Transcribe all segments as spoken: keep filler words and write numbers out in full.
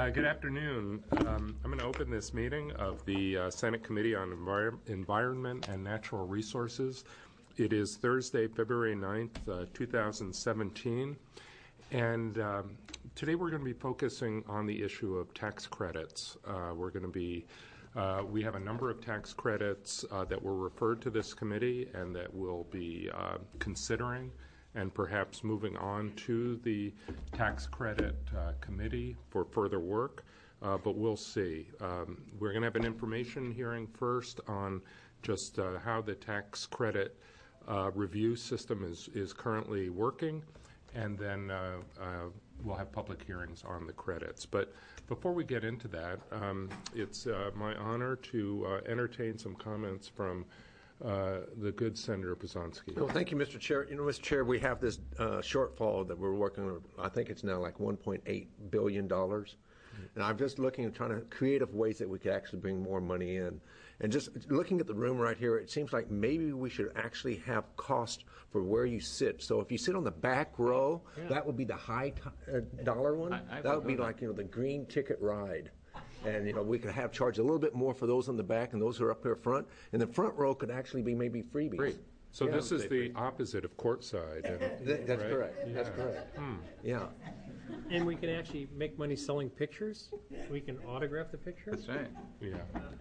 Uh, good afternoon. Um, I'm going to open this meeting of the uh, Senate Committee on Envir- Environment and Natural Resources. It is Thursday, February ninth, uh, two thousand seventeen. And um, today we're going to be focusing on the issue of tax credits. Uh, we're going to be, uh, we have a number of tax credits uh, that were referred to this committee and that we'll be uh, considering and perhaps moving on to the tax credit uh, committee for further work, uh, but we'll see. Um, we're going to have an information hearing first on just uh, how the tax credit uh, review system is, is currently working, and then uh, uh, we'll have public hearings on the credits. But before we get into that, um, it's uh, my honor to uh, entertain some comments from Uh, the good Senator Pazanski. Well, thank you, Mister Chair. You know, Mister Chair, we have this uh, shortfall that we're working on. I think it's now like one point eight billion dollars. Mm-hmm. And I'm just looking at trying to creative ways that we could actually bring more money in. And just looking at the room right here, it seems like maybe we should actually have cost for where you sit. So if you sit on the back row, yeah. that would be the high t- uh, dollar one. I, I that would be like, you know, the green ticket ride. And, you know, we could have charged a little bit more for those in the back and those who are up here front. And the front row could actually be maybe freebies. Free. So yeah, this is the free. opposite of courtside. And, that, that's right? correct. Yeah. That's correct. Hmm. Yeah. And we can actually make money selling pictures. We can autograph the pictures. That's right. Yeah.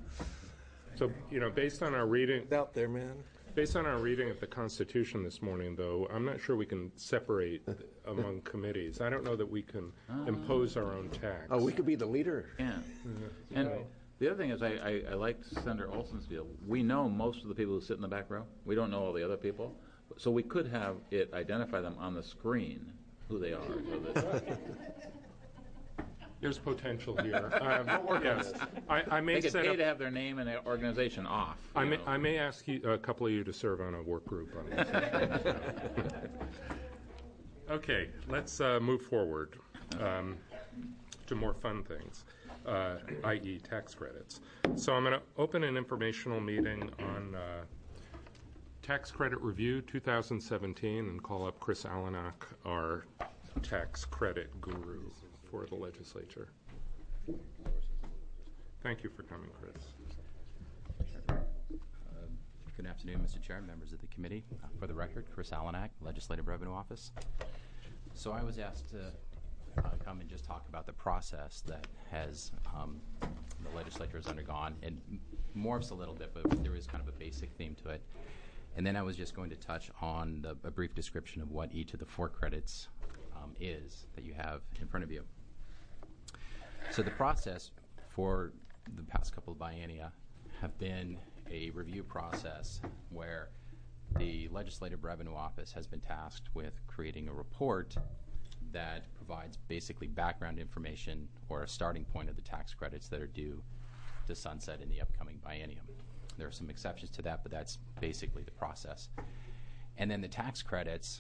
So, you know, based on our reading... It's out there, man. Based on our reading of the Constitution this morning, though, I'm not sure we can separate among committees. I don't know that we can uh, impose our own tax. Oh, we could be the leader. Yeah. Mm-hmm. And right. the other thing is, I, I, I like Senator Olson's deal. We know most of the people who sit in the back row. We don't know all the other people. So we could have it identify them on the screen who they are. So that There's potential here. Um, yes, I, I may they could set pay up, to have their name and their organization off. I may, I may ask you, a couple of you to serve on a work group on this. Okay, let's uh, move forward um, to more fun things, uh, that is tax credits. So I'm going to open an informational meeting on uh, Tax Credit Review two thousand seventeen and call up Chris Alanak, our tax credit guru for the legislature. Thank you for coming, Chris. Uh, good afternoon, Mister Chair, members of the committee. Uh, for the record, Chris Alanak, Legislative Revenue Office. So I was asked to uh, come and just talk about the process that has um, the legislature has undergone. It morphs a little bit, but there is kind of a basic theme to it. And then I was just going to touch on the, a brief description of what each of the four credits um, is that you have in front of you. So the process for the past couple of biennia have been a review process where the Legislative Revenue Office has been tasked with creating a report that provides basically background information or a starting point of the tax credits that are due to sunset in the upcoming biennium. There are some exceptions to that, but that's basically the process. And then the tax credits,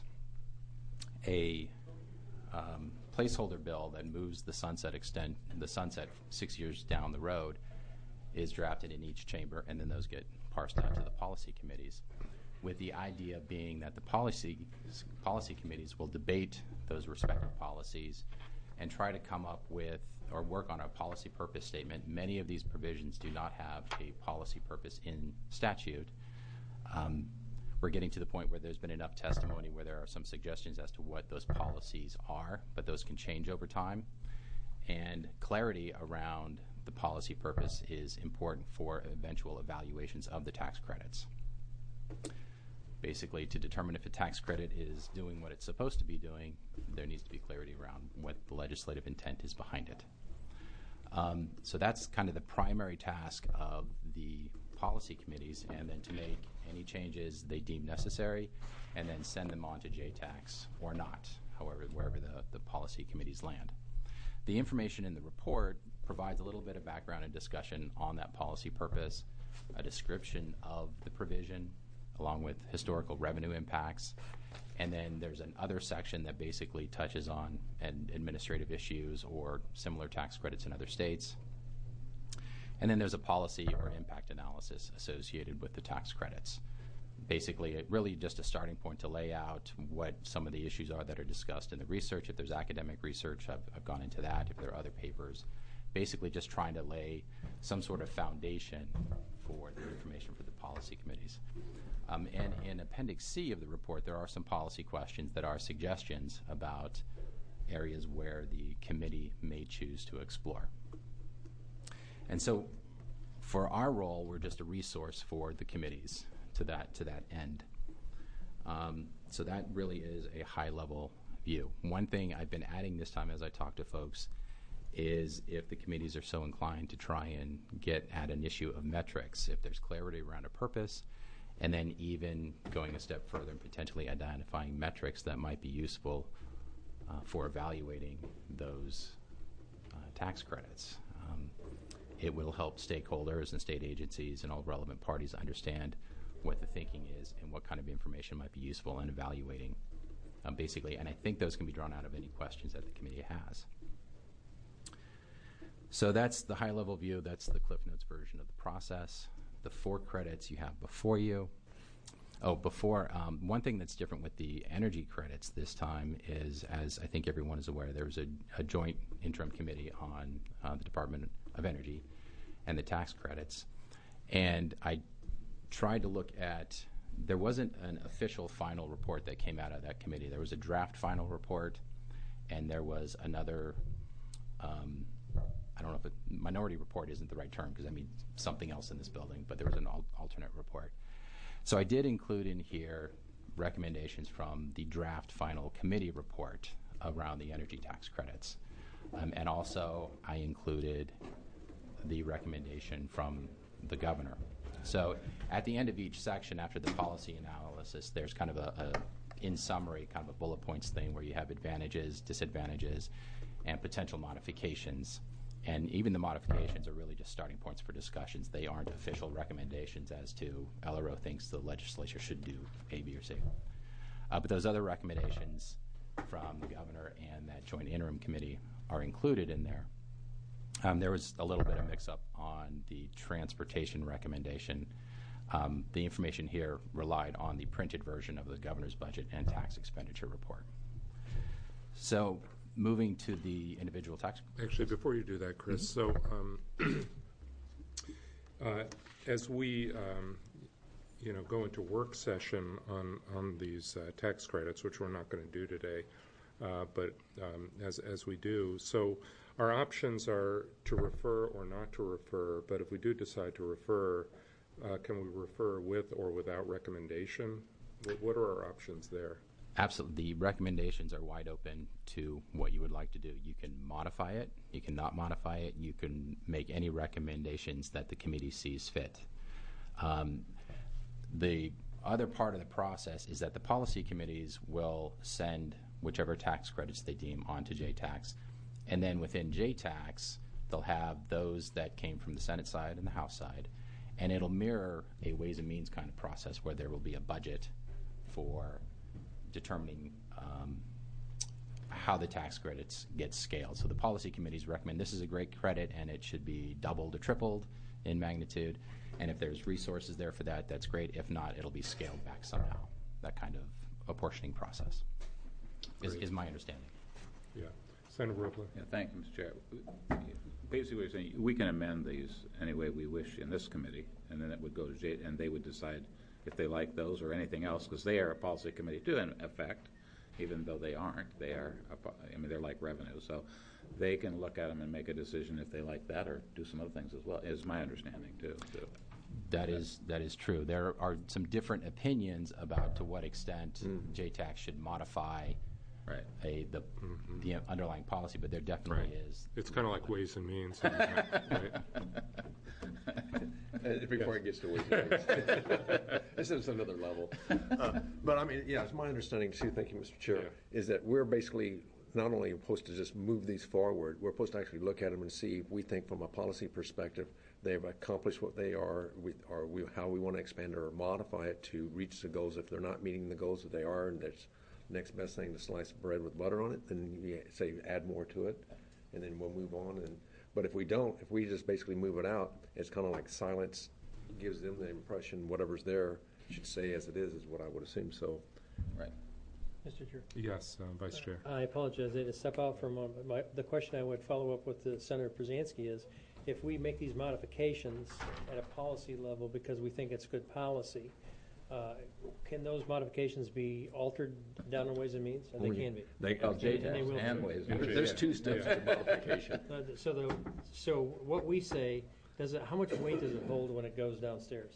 a um, placeholder bill that moves the sunset extent, the sunset six years down the road, is drafted in each chamber, and then those get parsed out to the policy committees, with the idea being that the policy policy committees will debate those respective policies and try to come up with or work on a policy purpose statement. Many of these provisions do not have a policy purpose in statute. Um, we're getting to the point where there's been enough testimony where there are some suggestions as to what those policies are, but those can change over time. And clarity around the policy purpose is important for eventual evaluations of the tax credits. Basically, to determine if a tax credit is doing what it's supposed to be doing, there needs to be clarity around what the legislative intent is behind it. Um, so that's kind of the primary task of the policy committees, and then to make any changes they deem necessary, and then send them on to J TAX or not, however, wherever the, the policy committees land. The information in the report provides a little bit of background and discussion on that policy purpose, a description of the provision, along with historical revenue impacts. And then there's an other section that basically touches on an administrative issues or similar tax credits in other states. And then there's a policy or impact analysis associated with the tax credits. Basically, it really just a starting point to lay out what some of the issues are that are discussed in the research. If there's academic research, I've, I've gone into that. If there are other papers, basically just trying to lay some sort of foundation for the information for the policy committees. Um, and in Appendix C of the report, there are some policy questions that are suggestions about areas where the committee may choose to explore. And so for our role, we're just a resource for the committees to that, to that end. Um, so that really is a high-level view. One thing I've been adding this time as I talk to folks is if the committees are so inclined to try and get at an issue of metrics, if there's clarity around a purpose, and then even going a step further and potentially identifying metrics that might be useful uh, for evaluating those uh, tax credits. Um, it will help stakeholders and state agencies and all relevant parties understand what the thinking is and what kind of information might be useful in evaluating, um, basically. And I think those can be drawn out of any questions that the committee has. So that's the high-level view. That's the Cliff Notes version of the process. The four credits you have before you. Oh, before, um, one thing that's different with the energy credits this time is, as I think everyone is aware, there was a, a joint interim committee on uh, the Department of Energy and the tax credits. And I tried to look at, there wasn't an official final report that came out of that committee. There was a draft final report, and there was another, um, I don't know if a minority report isn't the right term because I mean something else in this building, but there was an al alternate report. So I did include in here recommendations from the draft final committee report around the energy tax credits. Um, and also I included the recommendation from the governor. So at the end of each section after the policy analysis, there's kind of a, a in summary, kind of a bullet points thing where you have advantages, disadvantages, and potential modifications. And even the modifications are really just starting points for discussions. They aren't official recommendations as to L R O thinks the legislature should do A, B, or C. Uh, but those other recommendations from the governor and that joint interim committee are included in there. Um, there was a little bit of mix-up on the transportation recommendation. Um, the information here relied on the printed version of the governor's budget and tax expenditure report. So moving to the individual tax. Actually, before you do that, Chris, mm-hmm. so um, uh, as we um, you know, go into work session on, on these uh, tax credits, which we're not going to do today, uh, but um, as, as we do, so our options are to refer or not to refer, but if we do decide to refer, uh, can we refer with or without recommendation? What, what are our options there? Absolutely. The recommendations are wide open to what you would like to do. You can modify it. You can not modify it. You can make any recommendations that the committee sees fit. Um, the other part of the process is that the policy committees will send whichever tax credits they deem onto J TAX. And then within J TAX, they'll have those that came from the Senate side and the House side. And it'll mirror a Ways and Means kind of process where there will be a budget for determining um, how the tax credits get scaled. So the policy committees recommend this is a great credit and it should be doubled or tripled in magnitude. And if there's resources there for that, that's great. If not, it'll be scaled back somehow. That kind of apportioning process is, is my understanding. Yeah. Senator Roebler. Yeah, thank you, Mister Chair. Basically, we're saying we can amend these any way we wish in this committee, and then it would go to J, and they would decide if they like those or anything else, because they are a policy committee too, in effect, even though they aren't. They are, a, I mean, they're like revenue, so they can look at them and make a decision if they like that or do some other things as well, is my understanding too. So. That is, that is true. There are some different opinions about to what extent mm. J TAX should modify right. a, the, mm-hmm. the underlying policy, but there definitely right. is. It's kind of like Ways and Means. Right? Before yes. it gets to Ways and Means. This is another level. Uh, but I mean, yeah, it's my understanding too, thank you, Mister Chair, yeah. is that we're basically not only supposed to just move these forward, we're supposed to actually look at them and see if we think from a policy perspective they've accomplished what they are, we, or we, how we want to expand or modify it to reach the goals. If they're not meeting the goals that they are, and there's next best thing to slice bread with butter on it, then you say add more to it, and then we'll move on. And but if we don't, if we just basically move it out, it's kind of like silence gives them the impression whatever's there should stay as it is, is what I would assume. So, right. Mister Chair. Yes, uh, Vice Chair. I apologize, I had to step out for a moment. My, the question I would follow up with the Senator Brzezinski is, if we make these modifications at a policy level because we think it's good policy, uh, can those modifications be altered down in Ways and Means? And they can be. They, Well, J And they will- and ways. there's two steps to modification. Uh, So the, so what we say, does it, how much weight does it hold when it goes downstairs?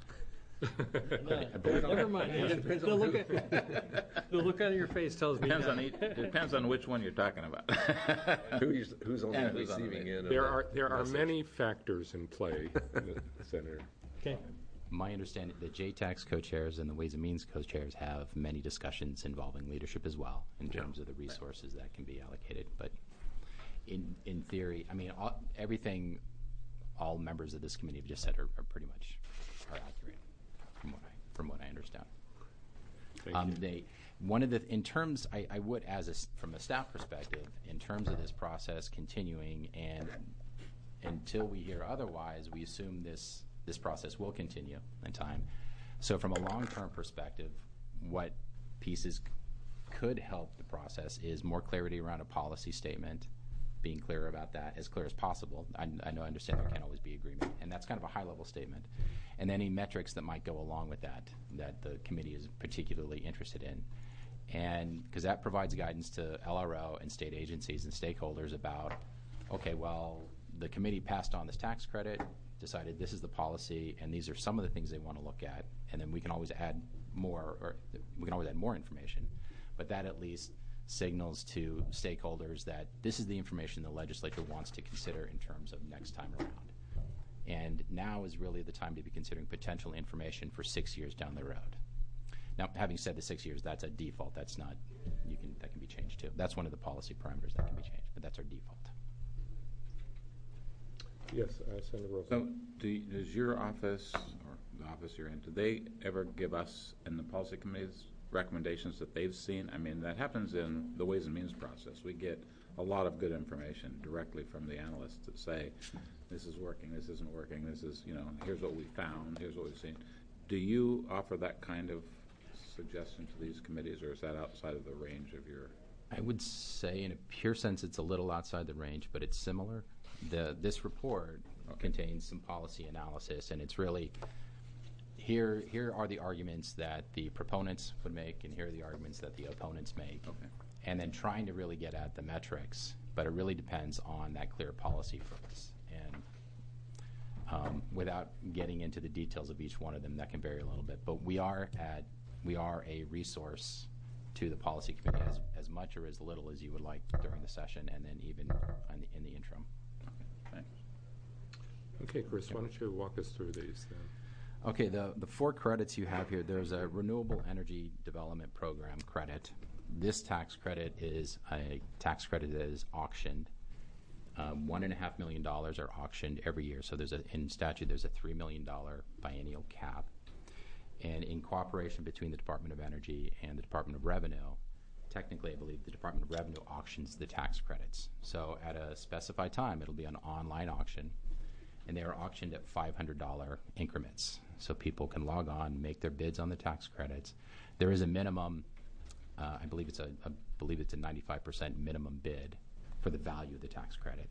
No, never mind. The look, at, the look on your face tells me. Depends no. on each, depends on which one you're talking about. Who's, who's on the And who's on the receiving right. end of There that are, there are message. many factors in play, Senator. Okay. My understanding, the J TAX co-chairs and the Ways and Means co-chairs have many discussions involving leadership as well in terms of the resources that can be allocated. But in in theory, I mean, all, everything all members of this committee have just said are, are pretty much are accurate from what I from what I understand. Thank Um, you. they, one of the, in terms, I, I would, as a s from a staff perspective, in terms of this process continuing, and until we hear otherwise, we assume this this process will continue in time. So, from a long-term perspective, what pieces could help the process is more clarity around a policy statement, being clear about that, as clear as possible. I, I know, I understand there can't always be agreement, and that's kind of a high-level statement. And any metrics that might go along with that, that the committee is particularly interested in. And because that provides guidance to L R O and state agencies and stakeholders about, okay, well, the committee passed on this tax credit, decided this is the policy, and these are some of the things they want to look at, and then we can always add more, or we can always add more information. But that at least signals to stakeholders that this is the information the legislature wants to consider in terms of next time around. And now is really the time to be considering potential information for six years down the road. Now, having said the six years, that's a default. That's not, you can, that can be changed too. That's one of the policy parameters that can be changed, but that's our default. Yes, uh, Senator Rosen. So, do, you- does your office, or the office you're in, do they ever give us, in the policy committees, recommendations that they've seen? I mean, that happens in the Ways and Means process. We get a lot of good information directly from the analysts that say, this is working, this isn't working, this is, you know, here's what we found, here's what we've seen. Do you offer that kind of suggestion to these committees, or is that outside of the range of your? I would say in a pure sense it's a little outside the range, but it's similar. The, this report Okay. contains some policy analysis, and it's really, here, here are the arguments that the proponents would make, and here are the arguments that the opponents make. Okay. And then trying to really get at the metrics, but it really depends on that clear policy focus. And um, without getting into the details of each one of them, that can vary a little bit. But we are at, we are a resource to the policy committee as, as much or as little as you would like during the session, and then even in the, in the interim. Thanks. Okay, Chris, why don't you walk us through these then? Okay, the, the four credits you have here, there's a Renewable Energy Development Program credit. This tax credit is a tax credit that is auctioned. Um, one and a half million dollars are auctioned every year. So there's a, in statute, there's a three million dollar biennial cap. And in cooperation between the Department of Energy and the Department of Revenue, technically, I believe the Department of Revenue auctions the tax credits. So at a specified time, it'll be an online auction, and they are auctioned at five hundred dollar increments. So people can log on, make their bids on the tax credits. There is a minimum. Uh, I believe it's a, I believe it's a ninety-five percent minimum bid for the value of the tax credit.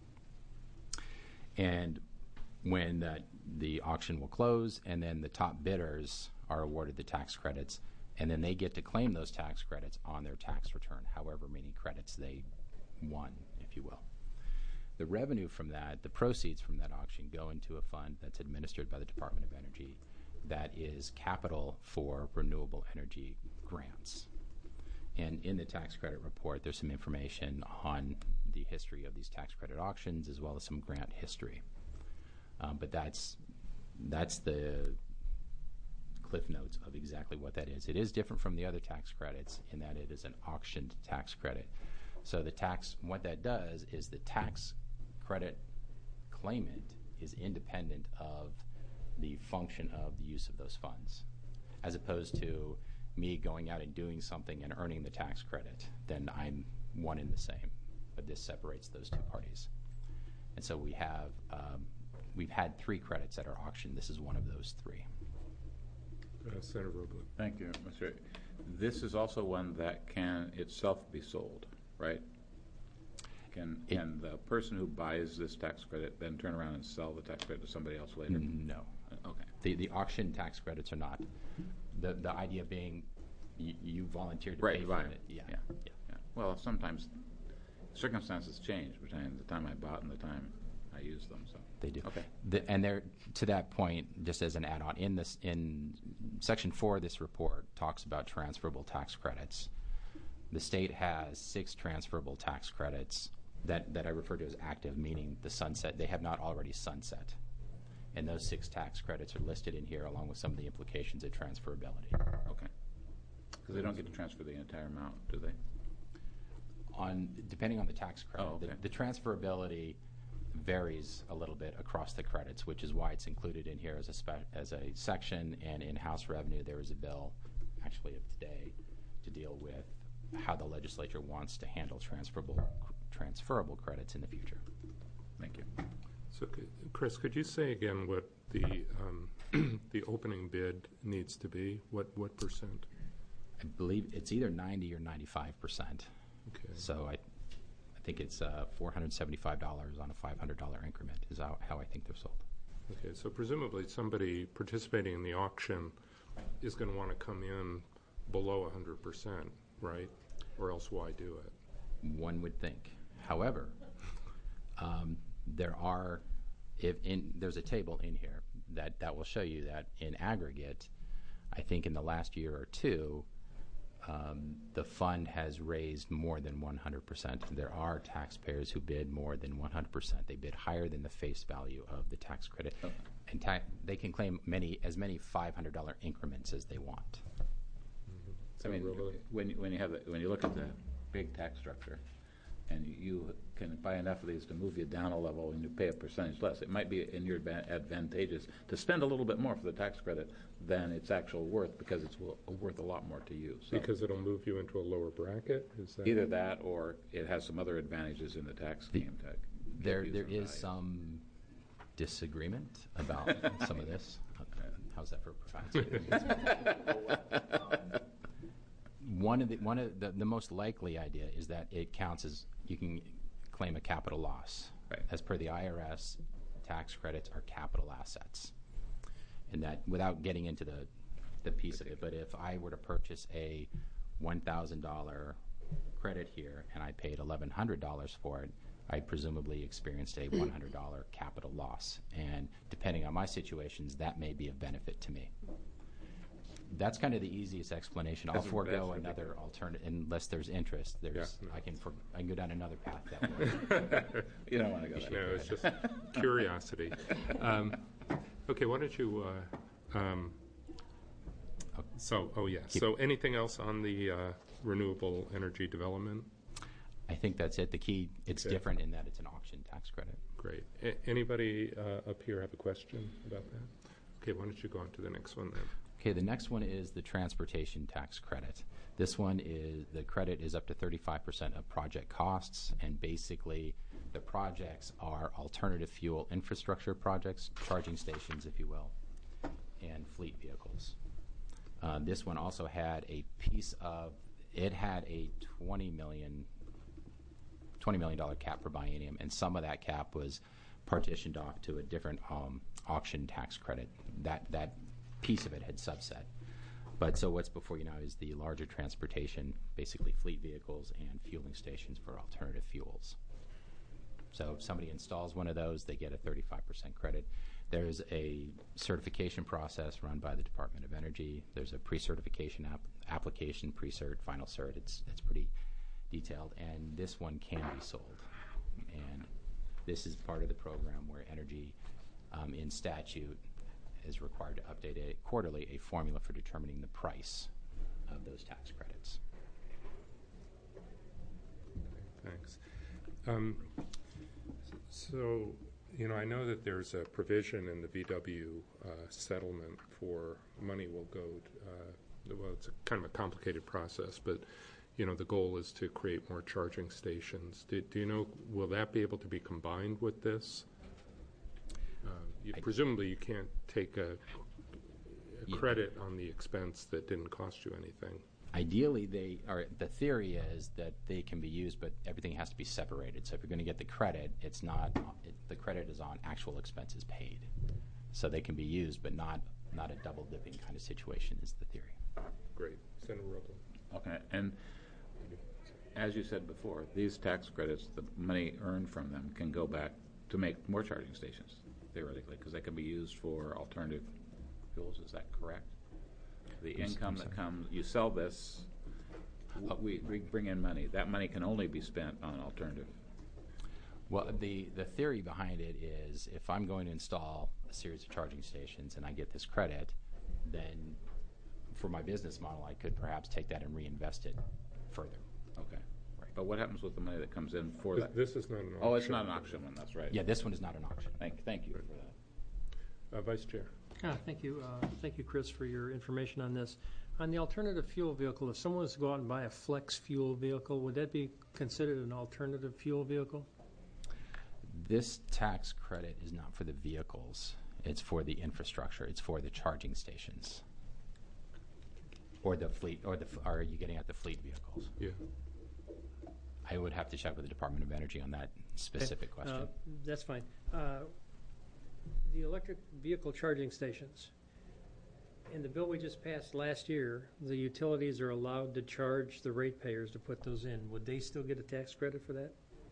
And when that, the auction will close, and then the top bidders are awarded the tax credits, and then they get to claim those tax credits on their tax return, however many credits they won, if you will. The revenue from that, the proceeds from that auction, go into a fund that's administered by the Department of Energy that is capital for renewable energy grants. And in the tax credit report, there's some information on the history of these tax credit auctions as well as some grant history. Um, but that's that's the cliff notes of exactly what that is. It is different from the other tax credits in that it is an auctioned tax credit. So the tax, what that does is the tax credit claimant is independent of the function of the use of those funds, as opposed to me going out and doing something and earning the tax credit. Then I'm one and the same, but this separates those two parties. And so we have um, we've had three credits that are auctioned. This is one of those three. Uh, Senator Roebling. Thank you, Mister This is also one that can itself be sold, right? Can, It- can the person who buys this tax credit then turn around and sell the tax credit to somebody else later? No. Uh, Okay. The, the auction tax credits are not. The, the idea being you, you volunteered to Right, pay buy for it. it. Yeah. Yeah. Yeah. Well, sometimes circumstances change between the time I bought and the time I used them, so. They do. Okay. The, and there, to that point, just as an add-on, in this, in section four of this report talks about transferable tax credits. The state has six transferable tax credits that, that I refer to as active, meaning the sunset. They have not already sunset. And those six tax credits are listed in here along with some of the implications of transferability. Okay. Because they don't get to transfer the entire amount, do they? On, depending on the tax credit. Oh, okay. The, the transferability varies a little bit across the credits, which is why it's included in here as a spe- as a section. And in House Revenue, there is a bill, actually of today, to deal with how the legislature wants to handle transferable transferable credits in the future. Thank you. So, c- Chris, could you say again what the um, the opening bid needs to be? What what percent? I believe it's either ninety or ninety-five percent. Okay. So I, I think it's uh, four hundred seventy-five dollars on a five hundred dollars increment is how, how I think they're sold. Okay. So presumably somebody participating in the auction is going to want to come in below one hundred percent, right? Or else why do it? One would think. However, um, there are, if in there's a table in here that, that will show you that in aggregate, I think in the last year or two, um, the fund has raised more than one hundred percent. There are taxpayers who bid more than one hundred percent. They bid higher than the face value of the tax credit. Oh. And ta- they can claim many as many five hundred dollars increments as they want. I mean, Really? when, you- when you have, the- when you look at the big tax structure, and you can buy enough of these to move you down a level and you pay a percentage less, it might be in your advan- advantageous to spend a little bit more for the tax credit than its actual worth, because it's wo- worth a lot more to you. So Because it'll move you into a lower bracket? Is that either that, or it has some other advantages in the tax scheme to give There, you there some is value. some disagreement about some of this. Uh, How's that for a profound? One of the one of the, the most likely idea is that it counts as you can claim a capital loss. Right. As per the I R S, tax credits are capital assets, and that without getting into the the piece of it, but if I were to purchase a one thousand dollar credit here and I paid eleven hundred dollars for it, I presumably experienced a one hundred dollar capital loss, and depending on my situations, that may be of benefit to me. That's kind of the easiest explanation. I'll That's- forego that's another alternative unless there's interest. There's Yeah, no. I can for, I can go down another path that way. You don't want to go there. No, it's just curiosity. Um, okay, why don't you? Uh, um, so, oh yeah. Keep- So, anything else on the uh, renewable energy development? I think that's it. The key, it's Okay. different in that it's an auction tax credit. Great. A- anybody uh, up here have a question about that? Okay, why don't you go on to the next one then? Okay, the next one is the transportation tax credit. This one is, the credit is up to thirty-five percent of project costs, and basically the projects are alternative fuel infrastructure projects, charging stations, if you will, and fleet vehicles. Uh, this one also had a piece of, it had a twenty million dollars cap per biennium, and some of that cap was partitioned off to a different um, auction tax credit. That that piece of it had subset. But so what's before you now is the larger transportation, basically fleet vehicles and fueling stations for alternative fuels. So if somebody installs one of those, they get a thirty-five percent credit. There's a certification process run by the Department of Energy. There's a pre-certification app, application, pre-cert, final cert. It's, it's pretty detailed. And this one can be sold. And this is part of the program where Energy, um, in statute, is required to update a, quarterly a formula for determining the price of those tax credits. Thanks. Um, so, you know, I know that there's a provision in the V W uh, settlement for money will go, uh, well, it's a kind of a complicated process, but, you know, the goal is to create more charging stations. Do, do you know, will that be able to be combined with this? Uh, you, I- presumably you can't take a, a Yeah. credit on the expense that didn't cost you anything. Ideally, they are. The theory is that they can be used, but everything has to be separated. So if you're going to get the credit, it's not. It, the credit is on actual expenses paid. So they can be used, but not not a double dipping kind of situation is the theory. Great. Senator Robles. Okay, and as you said before, these tax credits, the money earned from them can go back to make more charging stations, theoretically, because they can be used for alternative fuels. Is that correct? The income that comes, you sell this, uh, we, we bring in money. That money can only be spent on alternative. Well, the, the theory behind it is if I'm going to install a series of charging stations and I get this credit, then for my business model, I could perhaps take that and reinvest it further. Okay. Right. But what happens with the money that comes in for This, that? this is not an auction. Oh, it's not an auction one, that's right. Yeah, this one is not an auction. Thank, thank you for that. Uh, Vice Chair. Ah, thank you, uh, thank you, Chris, for your information on this. On the alternative fuel vehicle, if someone was to go out and buy a flex fuel vehicle, would that be considered an alternative fuel vehicle? This tax credit is not for the vehicles. It's for the infrastructure. It's for the charging stations. Or the fleet, or the, or are you getting at the fleet vehicles? Yeah. I would have to check with the Department of Energy on that specific Okay. question. Uh, That's fine. Uh, The electric vehicle charging stations, in the bill we just passed last year, the utilities are allowed to charge the ratepayers to put those in. Would they still get a tax credit for that?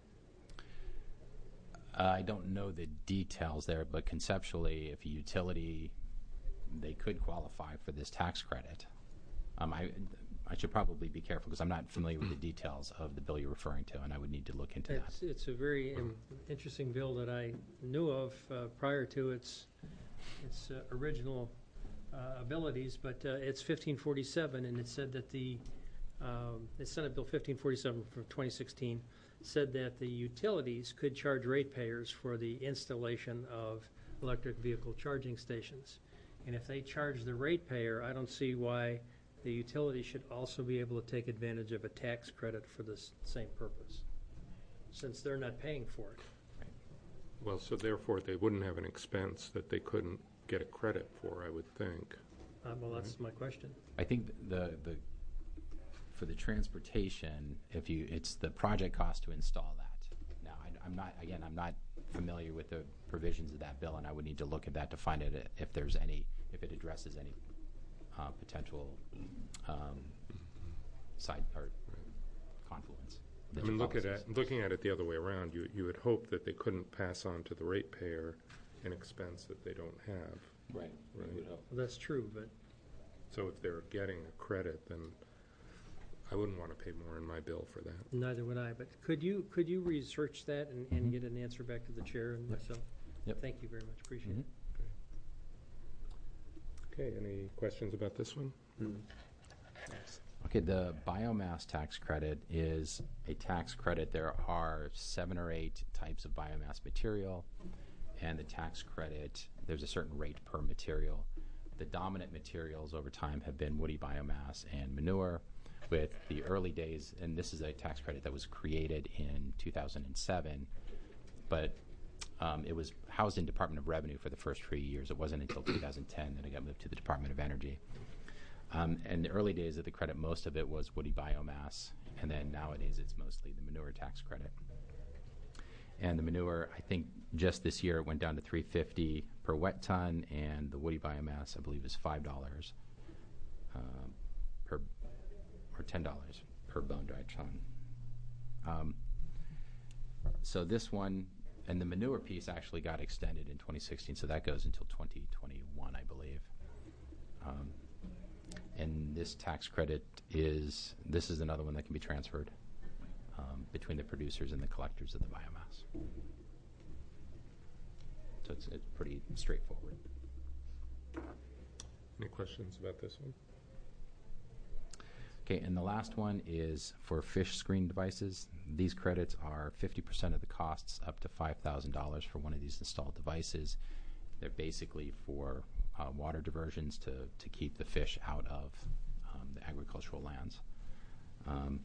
Uh, I don't know the details there, but conceptually, if a utility, they could qualify for this tax credit. Um, I, I should probably be careful because I'm not familiar with the details of the bill you're referring to, and I would need to look into It's, that. it's a very um, interesting bill that I knew of uh, prior to its, its uh, original uh, abilities, but uh, it's fifteen forty-seven, and it said that the, um, it's Senate Bill fifteen forty-seven from twenty sixteen, said that the utilities could charge ratepayers for the installation of electric vehicle charging stations. And if they charge the ratepayer, I don't see why the utility should also be able to take advantage of a tax credit for this same purpose, since they're not paying for it. Well, so therefore, they wouldn't have an expense that they couldn't get a credit for, I would think. Uh, well, that's my question. I think the, the for the transportation, if you, it's the project cost to install that. Now, I, I'm not, again, I'm not familiar with the provisions of that bill, and I would need to look at that to find out if there's any, if it addresses any uh, potential um, side or confluence. I mean, look at it, looking at it the other way around, you, you would hope that they couldn't pass on to the ratepayer an expense that they don't have. Right. Right. Well, that's true, but So if they're getting a credit, then I wouldn't want to pay more in my bill for that. neither would I. But could you could you research that and, and get an answer back to the chair and myself? Yep. Thank you very much. Appreciate Mhm. it. Okay, any questions about this one? Okay, the biomass tax credit is a tax credit. There are seven or eight types of biomass material, and the tax credit, there's a certain rate per material. The dominant materials over time have been woody biomass and manure, with the early days, and this is a tax credit that was created in two thousand seven, but um, it was housed in Department of Revenue for the first three years. It wasn't until two thousand ten that it got moved to the Department of Energy. Um, in the early days of the credit, most of it was woody biomass, and then nowadays it's mostly the manure tax credit. And the manure, I think just this year it went down to three hundred fifty dollars per wet ton, and the woody biomass, I believe, is five dollars uh, per, or ten dollars per bone dry ton. Um, so this one, and the manure piece actually got extended in twenty sixteen, so that goes until twenty twenty-one, I believe. Um, and this tax credit is, this is another one that can be transferred um, between the producers and the collectors of the biomass. So it's, it's pretty straightforward. Any questions about this one? Okay, and the last one is for fish screen devices. These credits are fifty percent of the costs, up to five thousand dollars for one of these installed devices. They're basically for uh, water diversions to, to keep the fish out of um, the agricultural lands. Um,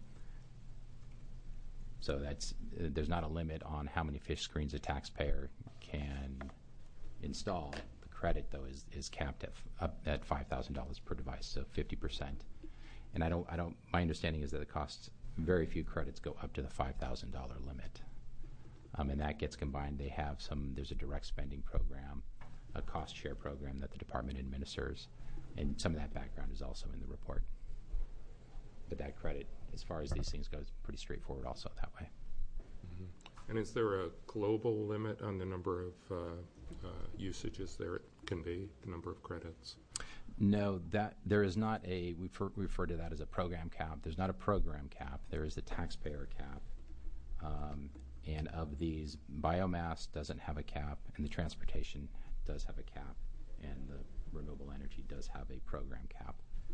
so that's uh, there's not a limit on how many fish screens a taxpayer can install. The credit, though, is, is capped at, f- up at five thousand dollars per device, so fifty percent. And I don't, I don't, my understanding is that it costs, very few credits go up to the five thousand dollars limit. Um, and that gets combined. They have some, there's a direct spending program, a cost share program that the department administers, and some of that background is also in the report. But that credit, as far as these things go, is pretty straightforward also that way. Mm-hmm. And is there a global limit on the number of uh, uh, usages there can be, the number of credits? No, that there is not a, we refer, refer to that as a program cap. There's not a program cap. There is a taxpayer cap. Um, and of these, biomass doesn't have a cap, and the transportation does have a cap, and the renewable energy does have a program cap.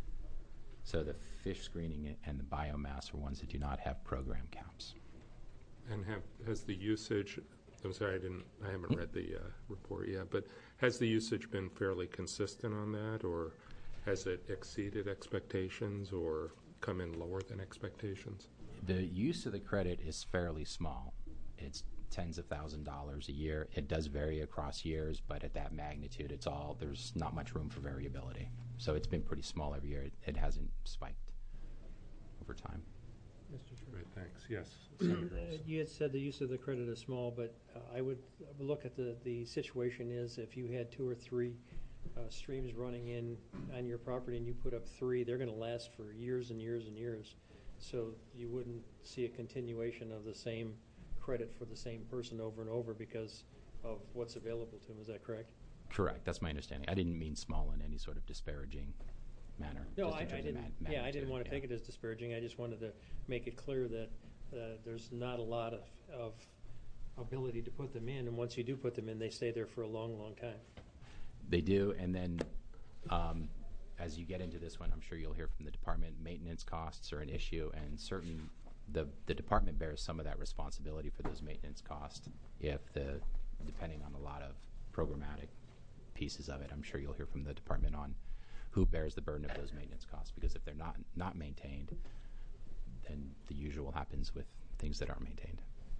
So the fish screening and the biomass are ones that do not have program caps. And have, has the usage, I'm sorry, I didn't, I haven't read the uh, report yet, but has the usage been fairly consistent on that, or has it exceeded expectations or come in lower than expectations? The use of the credit is fairly small. It's tens of thousand dollars a year. It does vary across years, but at that magnitude, it's all, there's not much room for variability. So it's been pretty small every year. It, it hasn't spiked over time. Mister Chair. Great, thanks. Yes, Senator Uh, Olson. You had said the use of the credit is small, but uh, I would look at the, the situation is if you had two or three uh, streams running in on your property and you put up three, they're going to last for years and years and years. So you wouldn't see a continuation of the same credit for the same person over and over because of what's available to them. Is that correct? Correct. That's my understanding. I didn't mean small in any sort of disparaging manner. No, just I, in I terms of didn't. ma- Yeah, I magnitude, didn't want to yeah. take it as disparaging. I just wanted to make it clear that uh, there's not a lot of, of ability to put them in, and once you do put them in, they stay there for a long, long time. They do, and then um, as you get into this one, I'm sure you'll hear from the department, maintenance costs are an issue, and certain the the department bears some of that responsibility for those maintenance costs. If the depending on a lot of programmatic pieces of it, I'm sure you'll hear from the department on who bears the burden of those maintenance costs. Because if they're not not maintained, then the usual happens with things that aren't maintained.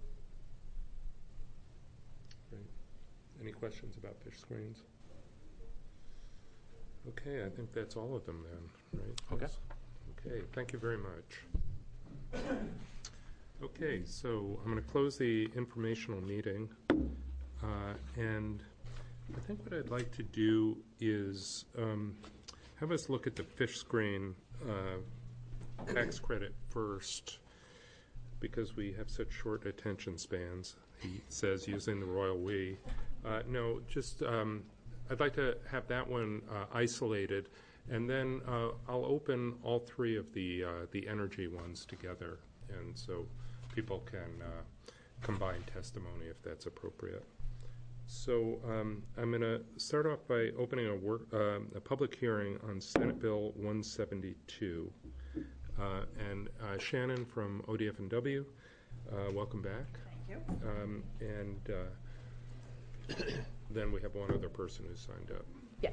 Great. Any questions about fish screens? Okay, I think that's all of them then, right? Okay. Yes. Okay, thank you very much. Okay, so I'm going to close the informational meeting, uh, and I think what I'd like to do is um, have us look at the fish screen uh, tax credit first, because we have such short attention spans, he says, using the royal we. Uh, no, just um, I'd like to have that one uh, isolated, and then uh, I'll open all three of the uh, the energy ones together, and so people can uh, combine testimony if that's appropriate. So um, I'm going to start off by opening a, work, uh, a public hearing on Senate Bill one seventy-two. Uh, and uh, Shannon from O D F and W, uh, welcome back. Thank you. Um, and uh, then we have one other person who signed up. Yeah.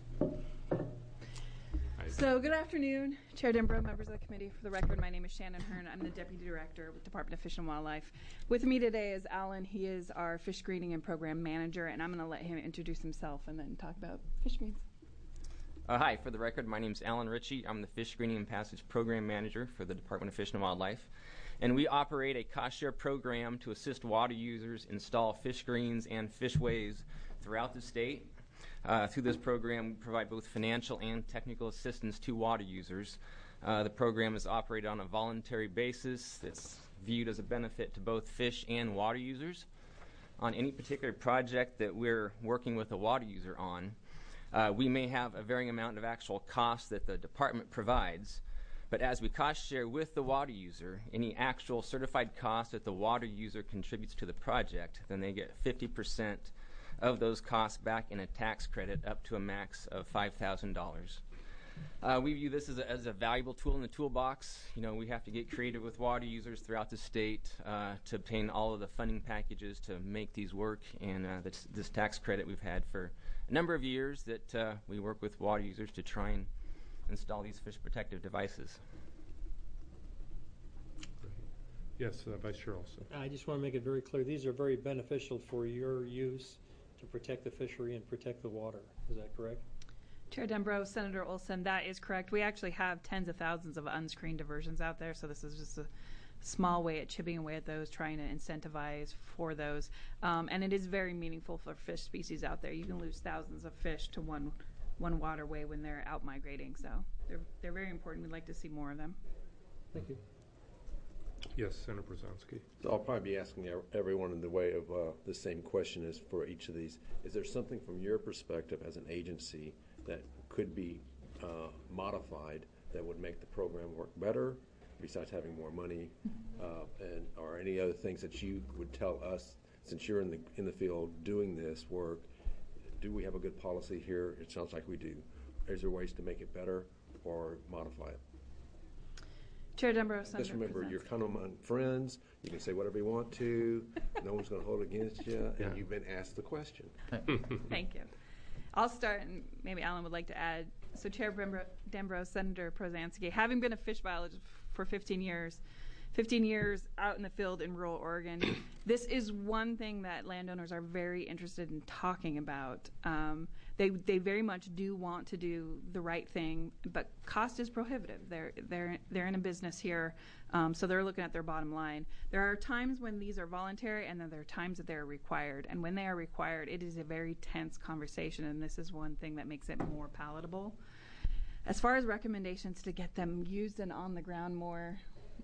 Hi. So good afternoon, Chair Denbrough, members of the committee. For the record, my name is Shannon Hearn. I'm the Deputy Director with Department of Fish and Wildlife. With me today is Alan. He is our Fish Screening and Program Manager, and I'm going to let him introduce himself and then talk about fish screens. Uh, hi, for the record, my name is Alan Ritchie. I'm the Fish Screening and Passage Program Manager for the Department of Fish and Wildlife. And we operate a cost share program to assist water users install fish screens and fishways throughout the state. Uh, through this program, we provide both financial and technical assistance to water users. Uh, the program is operated on a voluntary basis. It's viewed as a benefit to both fish and water users. On any particular project that we're working with a water user on, uh, we may have a varying amount of actual cost that the department provides, but as we cost share with the water user, any actual certified cost that the water user contributes to the project, then they get fifty percent of those costs back in a tax credit up to a max of five thousand dollars. Uh, we view this as a, as a valuable tool in the toolbox. You know, we have to get creative with water users throughout the state uh, to obtain all of the funding packages to make these work, and uh, this, this tax credit we've had for a number of years that uh, we work with water users to try and install these fish protective devices. Yes, uh, Vice Chair Olson. I just want to make it very clear, these are very beneficial for your use to protect the fishery and protect the water. Is that correct? Chair Denbrough, Senator Olson, that is correct. We actually have tens of thousands of unscreened diversions out there, so this is just a small way at chipping away at those, trying to incentivize for those. Um, and it is very meaningful for fish species out there. You can lose thousands of fish to one one waterway when they're out migrating, so they're, they're very important. We'd like to see more of them. Thank you. Yes, Senator Brzezinski. So I'll probably be asking ev- everyone in the way of uh, the same question as for each of these. Is there something from your perspective as an agency that could be uh, modified that would make the program work better, besides having more money, uh, and or any other things that you would tell us, since you're in the in the field doing this work? Do we have a good policy here? It sounds like we do. Is there ways to make it better or modify it? Chair Denbrough, Senator Just remember, Brzezinski. you're kind of among friends. You can say whatever you want to. No one's going to hold it against you, Yeah. and you've been asked the question. Thank you. I'll start, and maybe Alan would like to add. So, Chair Denbrough, Denbrough, Senator Prozansky, having been a fish biologist for fifteen years, fifteen years out in the field in rural Oregon, this is one thing that landowners are very interested in talking about. Um, they they very much do want to do the right thing, but cost is prohibitive. They're they're they're in a business here, um, so they're looking at their bottom line. There are times when these are voluntary, and then there are times that they're required. And when they are required, it is a very tense conversation, and this is one thing that makes it more palatable. As far as recommendations to get them used and on the ground more,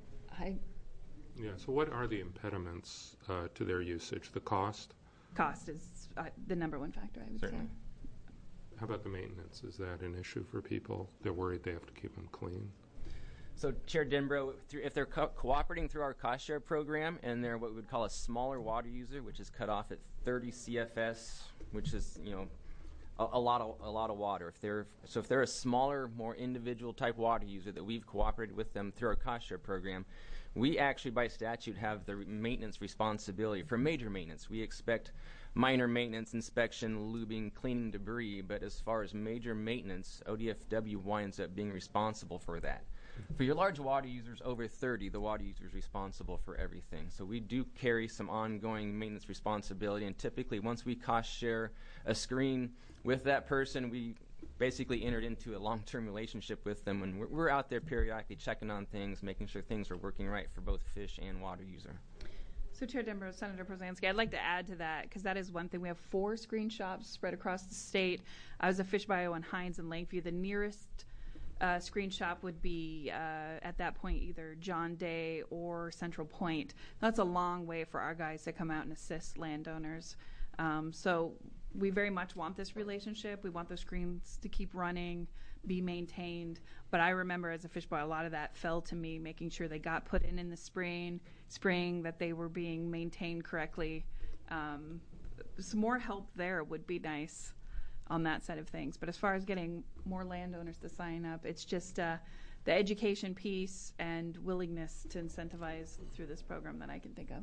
I Yeah, so what are the impediments uh, to their usage? The cost? cost is uh, the number one factor, I would Certainly. say. How about the maintenance? Is that an issue for people? They're worried they have to keep them clean. So, Chair Denbrough, through, if they're co- cooperating through our cost share program and they're what we would call a smaller water user, which is cut off at thirty C F S, which is, you know, a, a lot of a lot of water. If they're so, if they're a smaller, more individual type water user that we've cooperated with them through our cost share program, we actually, by statute, have the maintenance responsibility for major maintenance. We expect minor maintenance, inspection, lubing, cleaning debris, but as far as major maintenance, O D F W winds up being responsible for that. For your large water users over thirty, the water user is responsible for everything. So we do carry some ongoing maintenance responsibility, and typically once we cost share a screen with that person, we basically entered into a long-term relationship with them, and we're, we're out there periodically checking on things, making sure things are working right for both fish and water user. So, Chair Denbrough, Senator Prozansky, I'd like to add to that, because that is one thing. We have four screen shops spread across the state. I was a fish bio in Hines and Lakeview. The nearest uh, screen shop would be, uh, at that point, either John Day or Central Point. That's a long way for our guys to come out and assist landowners. Um, so we very much want this relationship. We want those screens to keep running, be maintained. But I remember as a fish boy, a lot of that fell to me, making sure they got put in in the spring, spring that they were being maintained correctly. Um, some more help there would be nice on that side of things. But as far as getting more landowners to sign up, it's just uh, the education piece and willingness to incentivize through this program that I can think of.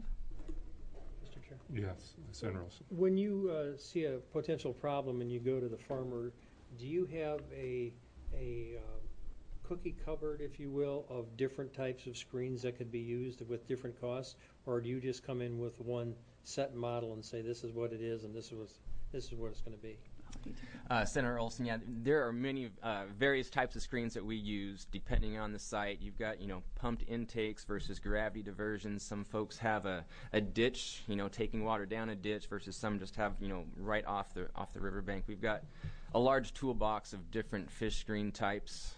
Mister Chair. Yes, Senator Olson. When you uh, see a potential problem and you go to the farmer, do you have a a um, cookie cupboard, if you will, of different types of screens that could be used with different costs, or do you just come in with one set model and say this is what it is and this is this is what it's going to be? Uh, Senator Olson, yeah, there are many uh, various types of screens that we use depending on the site. You've got, you know, pumped intakes versus gravity diversions. Some folks have a, a ditch, you know, taking water down a ditch, versus some just have, you know, right off the off the riverbank. We've got a large toolbox of different fish screen types.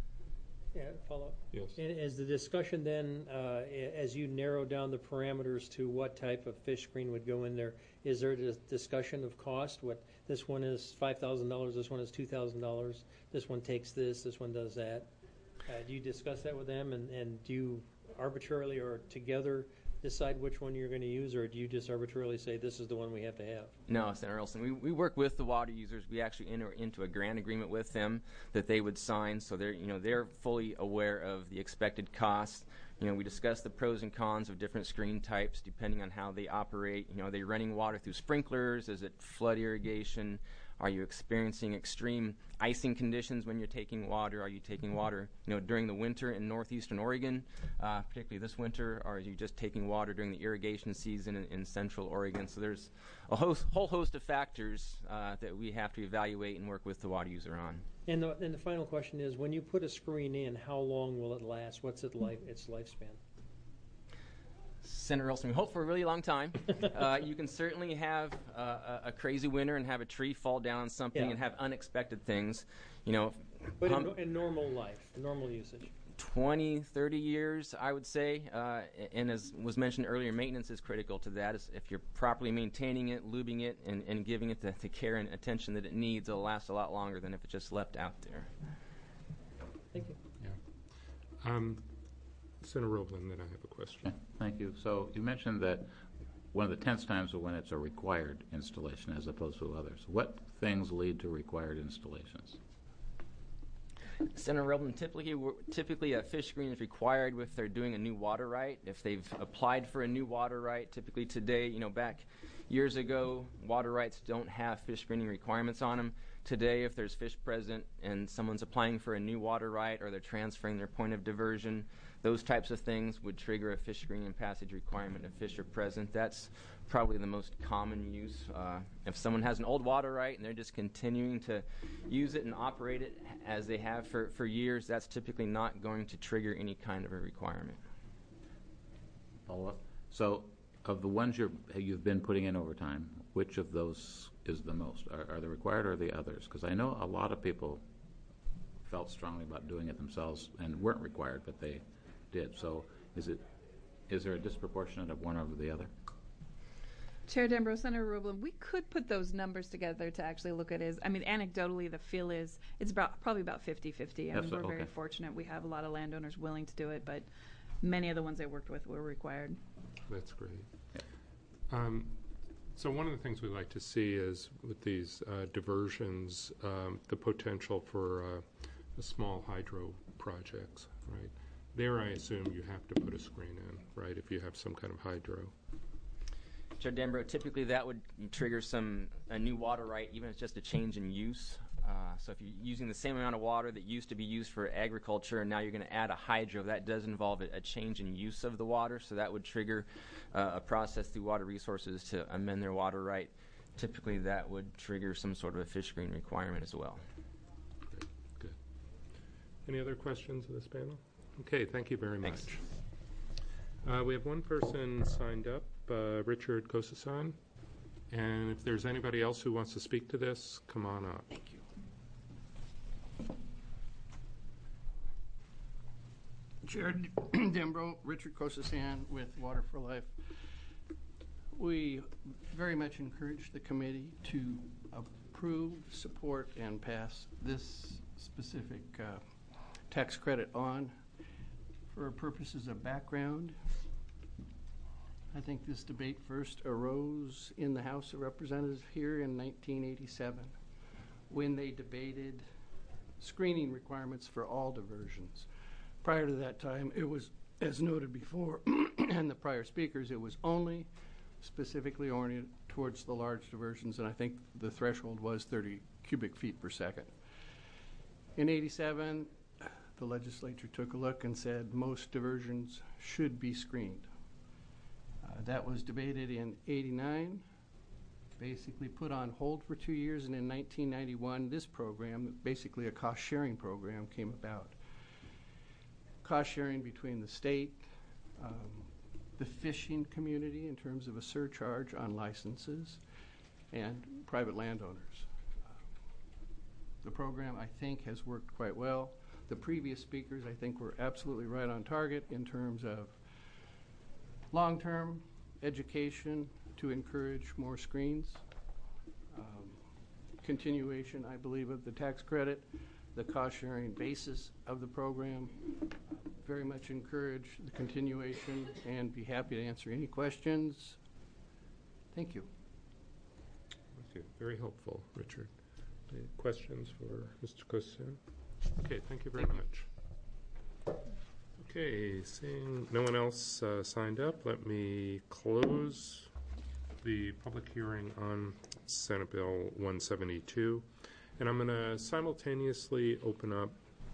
Yeah, follow up. Yes. And is the discussion then, uh, a- as you narrow down the parameters to what type of fish screen would go in there, is there a dis- discussion of cost? What this one is five thousand dollars, this one is two thousand dollars, this one takes this, this one does that. Uh, do you discuss that with them, and, and do you arbitrarily or together decide which one you're going to use, or do you just arbitrarily say this is the one we have to have? No, Senator Olson, we, we work with the water users. We actually enter into a grant agreement with them that they would sign, so they're, you know, they're fully aware of the expected costs. You know, we discuss the pros and cons of different screen types depending on how they operate. You know, are they running water through sprinklers? Is it flood irrigation? Are you experiencing extreme icing conditions when you're taking water? Are you taking water, you know, during the winter in northeastern Oregon, uh, particularly this winter? Or are you just taking water during the irrigation season in, in central Oregon? So there's a host, whole host of factors uh, that we have to evaluate and work with the water user on. And the, and the final question is, when you put a screen in, how long will it last? What's it life, its lifespan? Senator Olson, we hope for a really long time. uh, you can certainly have uh, a, a crazy winter and have a tree fall down on something Yeah. and have unexpected things. You know, But hum- in, in normal life, normal usage. twenty, thirty years, I would say. Uh, and as was mentioned earlier, maintenance is critical to that. Is if you're properly maintaining it, lubing it, and, and giving it the, the care and attention that it needs, it'll last a lot longer than if it's just left out there. Thank you. Yeah. Um, Senator Roebling, then I have a question. Okay, thank you. So you mentioned that one of the tense times are when it's a required installation as opposed to others. What things lead to required installations? Senator Roebling, typically, we're- typically a fish screen is required if they're doing a new water right. If they've applied for a new water right, typically today, you know, back years ago, water rights don't have fish screening requirements on them. Today, if there's fish present and someone's applying for a new water right or they're transferring their point of diversion, those types of things would trigger a fish screening and passage requirement if fish are present. That's probably the most common use. Uh, if someone has an old water right and they're just continuing to use it and operate it as they have for, for years, that's typically not going to trigger any kind of a requirement. Follow up. So, of the ones you're, you've been putting in over time, which of those is the most? Are, are they required or are the others? Because I know a lot of people felt strongly about doing it themselves and weren't required, but they did. So, is it is there a disproportionate of one over the other? Chair Dembro, Senator Roebling, we could put those numbers together to actually look at it. I mean, anecdotally, the feel is it's about probably about fifty-fifty. I Yes, mean, we're very okay. fortunate. We have a lot of landowners willing to do it, but many of the ones I worked with were required. That's great. Um, so one of the things we like to see is with these uh, diversions, um, the potential for uh, the small hydro projects, right? There, I assume you have to put a screen in, right, if you have some kind of hydro. Chair Denbrough, typically that would trigger some a new water right, even if it's just a change in use. Uh, so if you're using the same amount of water that used to be used for agriculture and now you're going to add a hydro, that does involve a, a change in use of the water, so that would trigger uh, a process through Water Resources to amend their water right. Typically that would trigger some sort of a fish screen requirement as well. Great, good. Any other questions of this panel? Okay, thank you very Thanks. much. Uh, we have one person signed up, uh, Richard Kosasan. And if there's anybody else who wants to speak to this, come on up. Thank you. Chair Dembro, Richard Kosasan with Water for Life. We very much encourage the committee to approve, support, and pass this specific uh, tax credit on. For purposes of background, I think this debate first arose in the House of Representatives here in nineteen eighty-seven when they debated screening requirements for all diversions. Prior to that time, it was, as noted before, and the prior speakers, it was only specifically oriented towards the large diversions, and I think the threshold was thirty cubic feet per second. In eighty-seven, the legislature took a look and said most diversions should be screened. Uh, that was debated in eighty-nine, basically put on hold for two years, and in nineteen ninety-one, this program, basically a cost-sharing program, came about. Cost-sharing between the state, um, the fishing community in terms of a surcharge on licenses, and private landowners. Uh, the program, I think, has worked quite well. The previous speakers, I think, were absolutely right on target in terms of long-term education to encourage more screens, um, continuation, I believe, of the tax credit, the cost-sharing basis of the program. Very much encourage the continuation and be happy to answer any questions. Thank you. Thank you. Very helpful, Richard. Any questions for Mister Kosasan? Okay, thank you very Thank you. much. Okay, seeing no one else uh, signed up, let me close the public hearing on Senate Bill one seventy-two. And I'm going to simultaneously open up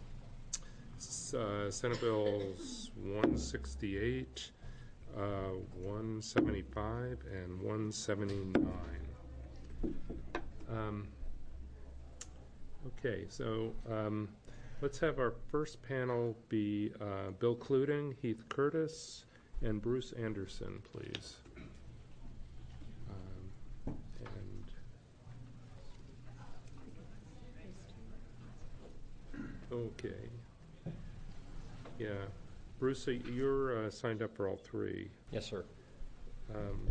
uh, Senate Bills one sixty-eight, uh, one seventy-five, and one seventy-nine. Um, okay, so um, let's have our first panel be uh, Bill Cluding, Heath Curtis, and Bruce Anderson, please. Um, and okay, yeah, Bruce, uh, you're uh, signed up for all three. Yes, sir. Um,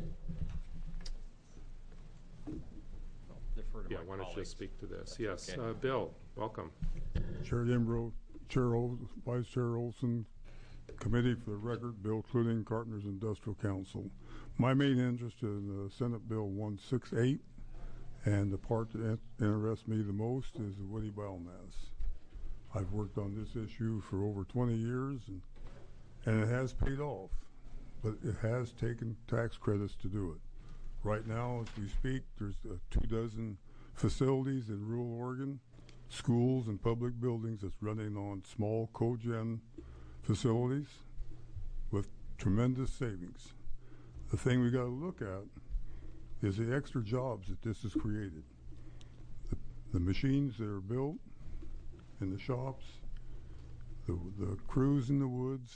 Defer to yeah, my why don't you colleagues. just speak to this? That's Yes, okay. uh, Bill, welcome. Chair Denbrough, Chair Ol- Vice Chair Olson, Committee for the record, Bill Cluding, Carpenters Industrial Council. My main interest in uh, Senate Bill one sixty-eight, and the part that in- interests me the most is the woody biomass. I've worked on this issue for over twenty years, and, and it has paid off, but it has taken tax credits to do it. Right now, as we speak, there's uh, two dozen facilities in rural Oregon, schools and public buildings that's running on small cogen facilities with tremendous savings. The thing we got to look at is the extra jobs that this has created. The, the machines that are built in the shops, the, the crews in the woods,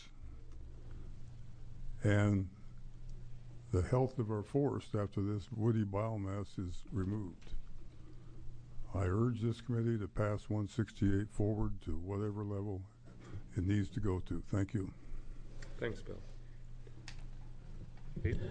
and the health of our forest after this woody biomass is removed. I urge this committee to pass one sixty-eight forward to whatever level it needs to go to. Thank you. Thanks, Bill. Heath?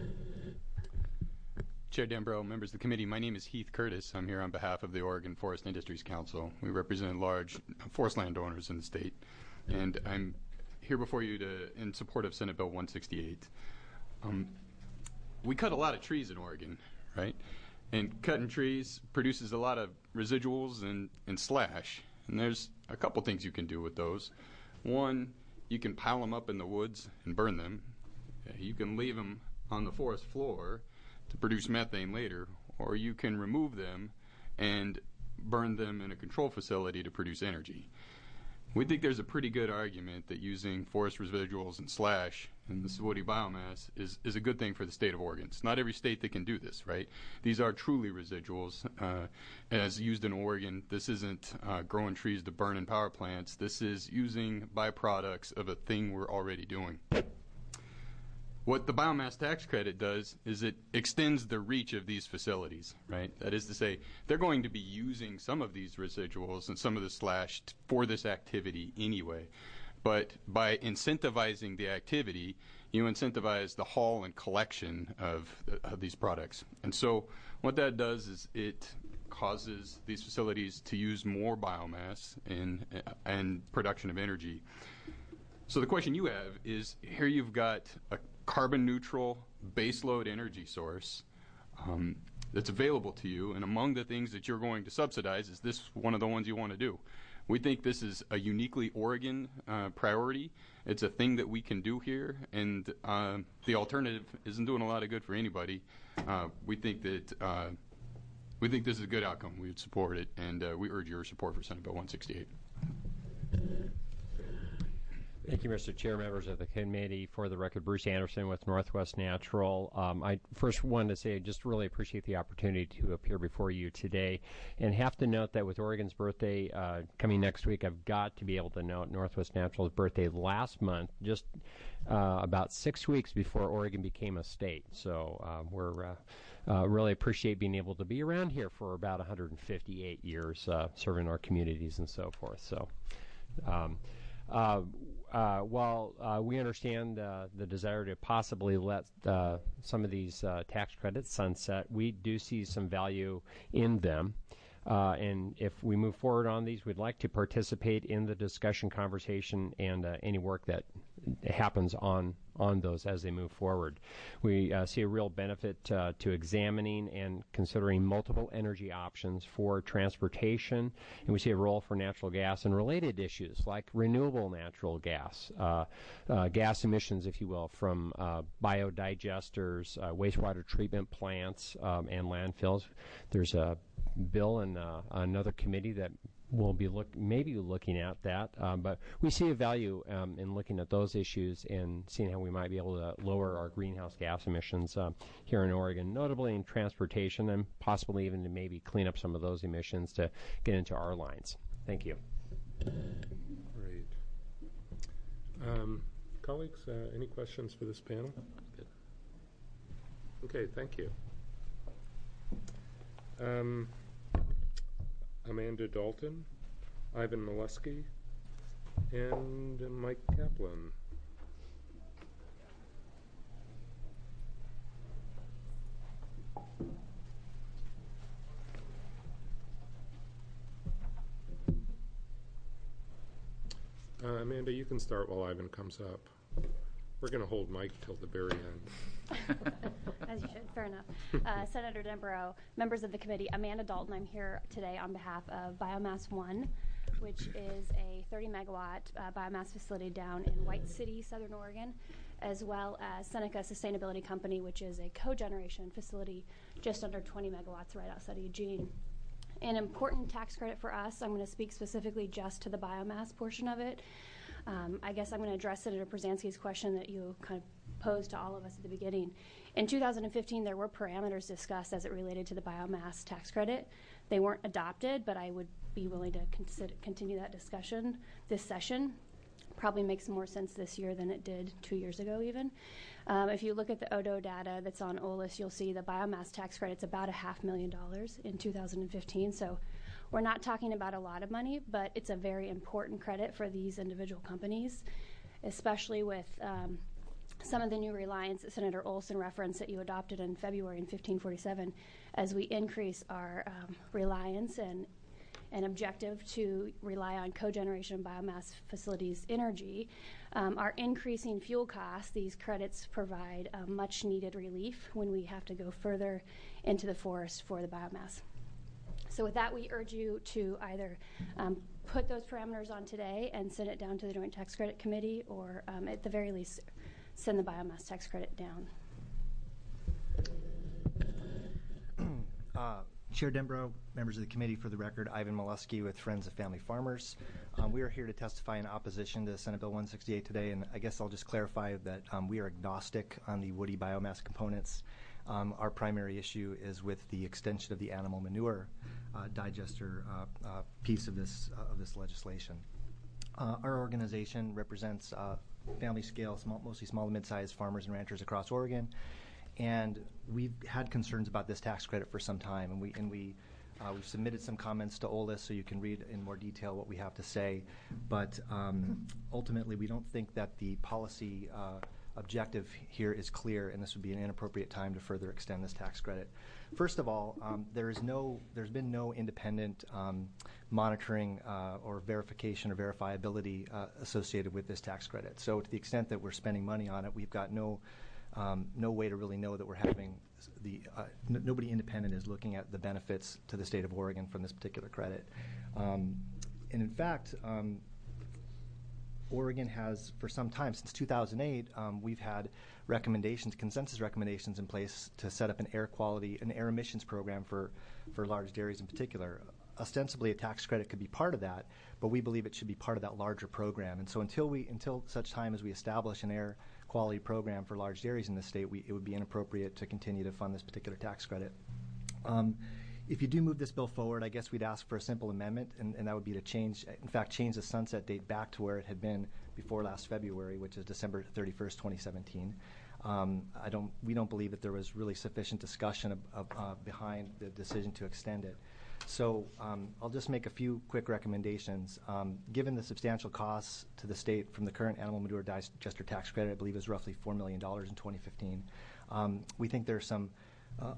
Chair Denbrough, members of the committee, my name is Heath Curtis. I'm here on behalf of the Oregon Forest Industries Council. We represent large forest landowners in the state, and I'm here before you to in support of Senate Bill one sixty-eight. Um, we cut a lot of trees in Oregon, right? And cutting trees produces a lot of residuals and, and slash. And there's a couple things you can do with those. One, you can pile them up in the woods and burn them. Uh, You can leave them on the forest floor to produce methane later, or you can remove them and burn them in a control facility to produce energy. We think there's a pretty good argument that using forest residuals and slash and this woody biomass is, is a good thing for the state of Oregon. It's not every state that can do this, right? These are truly residuals. Uh, as used in Oregon, this isn't uh, growing trees to burn in power plants. This is using byproducts of a thing we're already doing. What the biomass tax credit does is it extends the reach of these facilities, right? That is to say, they're going to be using some of these residuals and some of the slash t- for this activity anyway. But by incentivizing the activity, you incentivize the haul and collection of, of these products. And so what that does is it causes these facilities to use more biomass in and production of energy. So the question you have is, here you've got a carbon neutral baseload energy source um, that's available to you, and among the things that you're going to subsidize is this one of the ones you want to do. We think this is a uniquely Oregon uh, priority. It's a thing that we can do here, and uh, the alternative isn't doing a lot of good for anybody. Uh, we think that uh, we think this is a good outcome. We would support it, and uh, we urge your support for Senate Bill one sixty-eight. Thank you, Mister Chair, members of the committee. For the record, Bruce Anderson with Northwest Natural. Um, I first wanted to say I just really appreciate the opportunity to appear before you today, and have to note that with Oregon's birthday uh, coming next week, I've got to be able to note Northwest Natural's birthday last month, just uh, about six weeks before Oregon became a state. So uh, we're uh, uh, really appreciate being able to be around here for about one hundred fifty-eight years, uh, serving our communities and so forth. So. Um, Uh, uh, while uh, we understand uh, the desire to possibly let uh, some of these uh, tax credits sunset, we do see some value in them. Uh, and if we move forward on these, we'd like to participate in the discussion, conversation, and uh, any work that happens on on those as they move forward. We uh, see a real benefit uh, to examining and considering multiple energy options for transportation, and we see a role for natural gas and related issues like renewable natural gas, uh, uh, gas emissions, if you will, from uh, biodigesters, uh, wastewater treatment plants, um, and landfills. There's a bill in uh, another committee that we'll be look maybe looking at that, um, but we see a value um, in looking at those issues and seeing how we might be able to lower our greenhouse gas emissions uh, here in Oregon, notably in transportation, and possibly even to maybe clean up some of those emissions to get into our lines. Thank you. Great. Um, colleagues, uh, any questions for this panel? Good. Okay, thank you. Um, Amanda Dalton, Ivan Molesky, and uh, Mike Kaplan. Uh, Amanda, you can start while Ivan comes up. We're going to hold Mike till the very end. As you should. Fair enough. Uh, Senator Dembrow, members of the committee, Amanda Dalton, I'm here today on behalf of Biomass One, which is a thirty megawatt uh, biomass facility down in White City, Southern Oregon, as well as Seneca Sustainability Company, which is a cogeneration facility just under twenty megawatts right outside of Eugene. An important tax credit for us. I'm going to speak specifically just to the biomass portion of it. Um, I guess I'm going to address Senator Przansky's question that you kind of posed to all of us at the beginning. In two thousand fifteen, there were parameters discussed as it related to the biomass tax credit. They weren't adopted, but I would be willing to consider, continue that discussion this session. Probably makes more sense this year than it did two years ago even. Um, if you look at the O D O data that's on O L I S, you'll see the biomass tax credit's about a half million dollars in two thousand fifteen. So we're not talking about a lot of money, but it's a very important credit for these individual companies, especially with um, some of the new reliance that Senator Olson referenced that you adopted in February in fifteen forty-seven, as we increase our um, reliance and an objective to rely on cogeneration biomass facilities energy. Um, our increasing fuel costs, these credits provide uh, much needed relief when we have to go further into the forest for the biomass. So with that, we urge you to either um, put those parameters on today and send it down to the Joint Tax Credit Committee, or um, at the very least, send the biomass tax credit down. Uh, Chair Dembrow, members of the committee, for the record, Ivan Molesky with Friends of Family Farmers. Um, we are here to testify in opposition to Senate Bill one sixty-eight today, and I guess I'll just clarify that um, we are agnostic on the woody biomass components. Um, our primary issue is with the extension of the animal manure uh, digester uh, uh, piece of this uh, of this legislation. Uh, our organization represents uh, family-scale, small, mostly small to mid-sized farmers and ranchers across Oregon. And we've had concerns about this tax credit for some time, and we and we uh, we've submitted some comments to O L I S so you can read in more detail what we have to say. But um, ultimately, we don't think that the policy uh, objective here is clear, and this would be an inappropriate time to further extend this tax credit. First of all, um, there is no there's been no independent um, monitoring uh, or verification or verifiability uh, associated with this tax credit. So to the extent that we're spending money on it, we've got no Um, no way to really know that we're having the uh, n- nobody independent is looking at the benefits to the state of Oregon from this particular credit. Um, and in fact, um, Oregon has, for some time, since two thousand eight, um, we've had recommendations, consensus recommendations in place to set up an air quality, an air emissions program for, for large dairies in particular. Ostensibly, a tax credit could be part of that, but we believe it should be part of that larger program. And so until we, until such time as we establish an air quality program for large dairies in the state, we, it would be inappropriate to continue to fund this particular tax credit. Um, if you do move this bill forward, I guess we'd ask for a simple amendment, and, and that would be to change, in fact, change the sunset date back to where it had been before last February, which is December thirty-first, twenty seventeen. Um, I don't, we don't believe that there was really sufficient discussion of, of, uh, behind the decision to extend it. So um, I'll just make a few quick recommendations. Um, given the substantial costs to the state from the current animal manure digester tax credit, I believe is roughly four million dollars in twenty fifteen, um, we think there's some uh,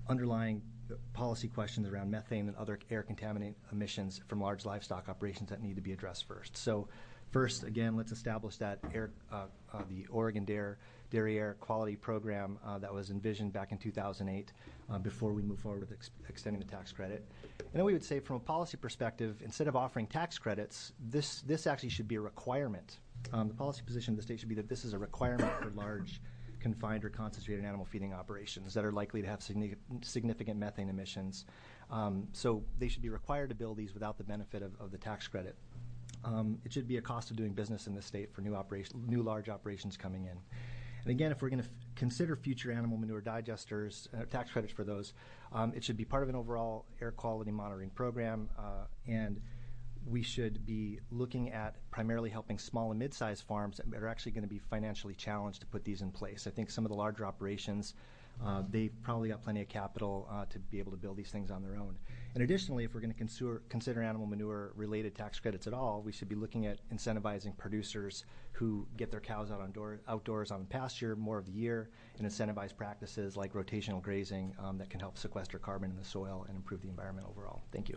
underlying policy questions around methane and other air contaminant emissions from large livestock operations that need to be addressed first. So first, again, let's establish that air, uh, uh, the Oregon Dairy, Dairy Air Quality Program uh, that was envisioned back in two thousand eight uh, before we move forward with ex extending the tax credit. And then we would say from a policy perspective, instead of offering tax credits, this, this actually should be a requirement. Um, the policy position of the state should be that this is a requirement for large confined or concentrated animal feeding operations that are likely to have significant, significant methane emissions. Um, so they should be required to build these without the benefit of, of the tax credit. Um, it should be a cost of doing business in the state for new operation, new large operations coming in. And again, if we're going to consider future animal manure digesters, uh, tax credits for those, um, it should be part of an overall air quality monitoring program, uh, and we should be looking at primarily helping small and mid-sized farms that are actually going to be financially challenged to put these in place. I think some of the larger operations, uh, they've probably got plenty of capital uh, to be able to build these things on their own. And additionally, if we're going to consider, consider animal manure-related tax credits at all, we should be looking at incentivizing producers who get their cows out on door, outdoors on pasture more of the year and incentivize practices like rotational grazing um, that can help sequester carbon in the soil and improve the environment overall. Thank you.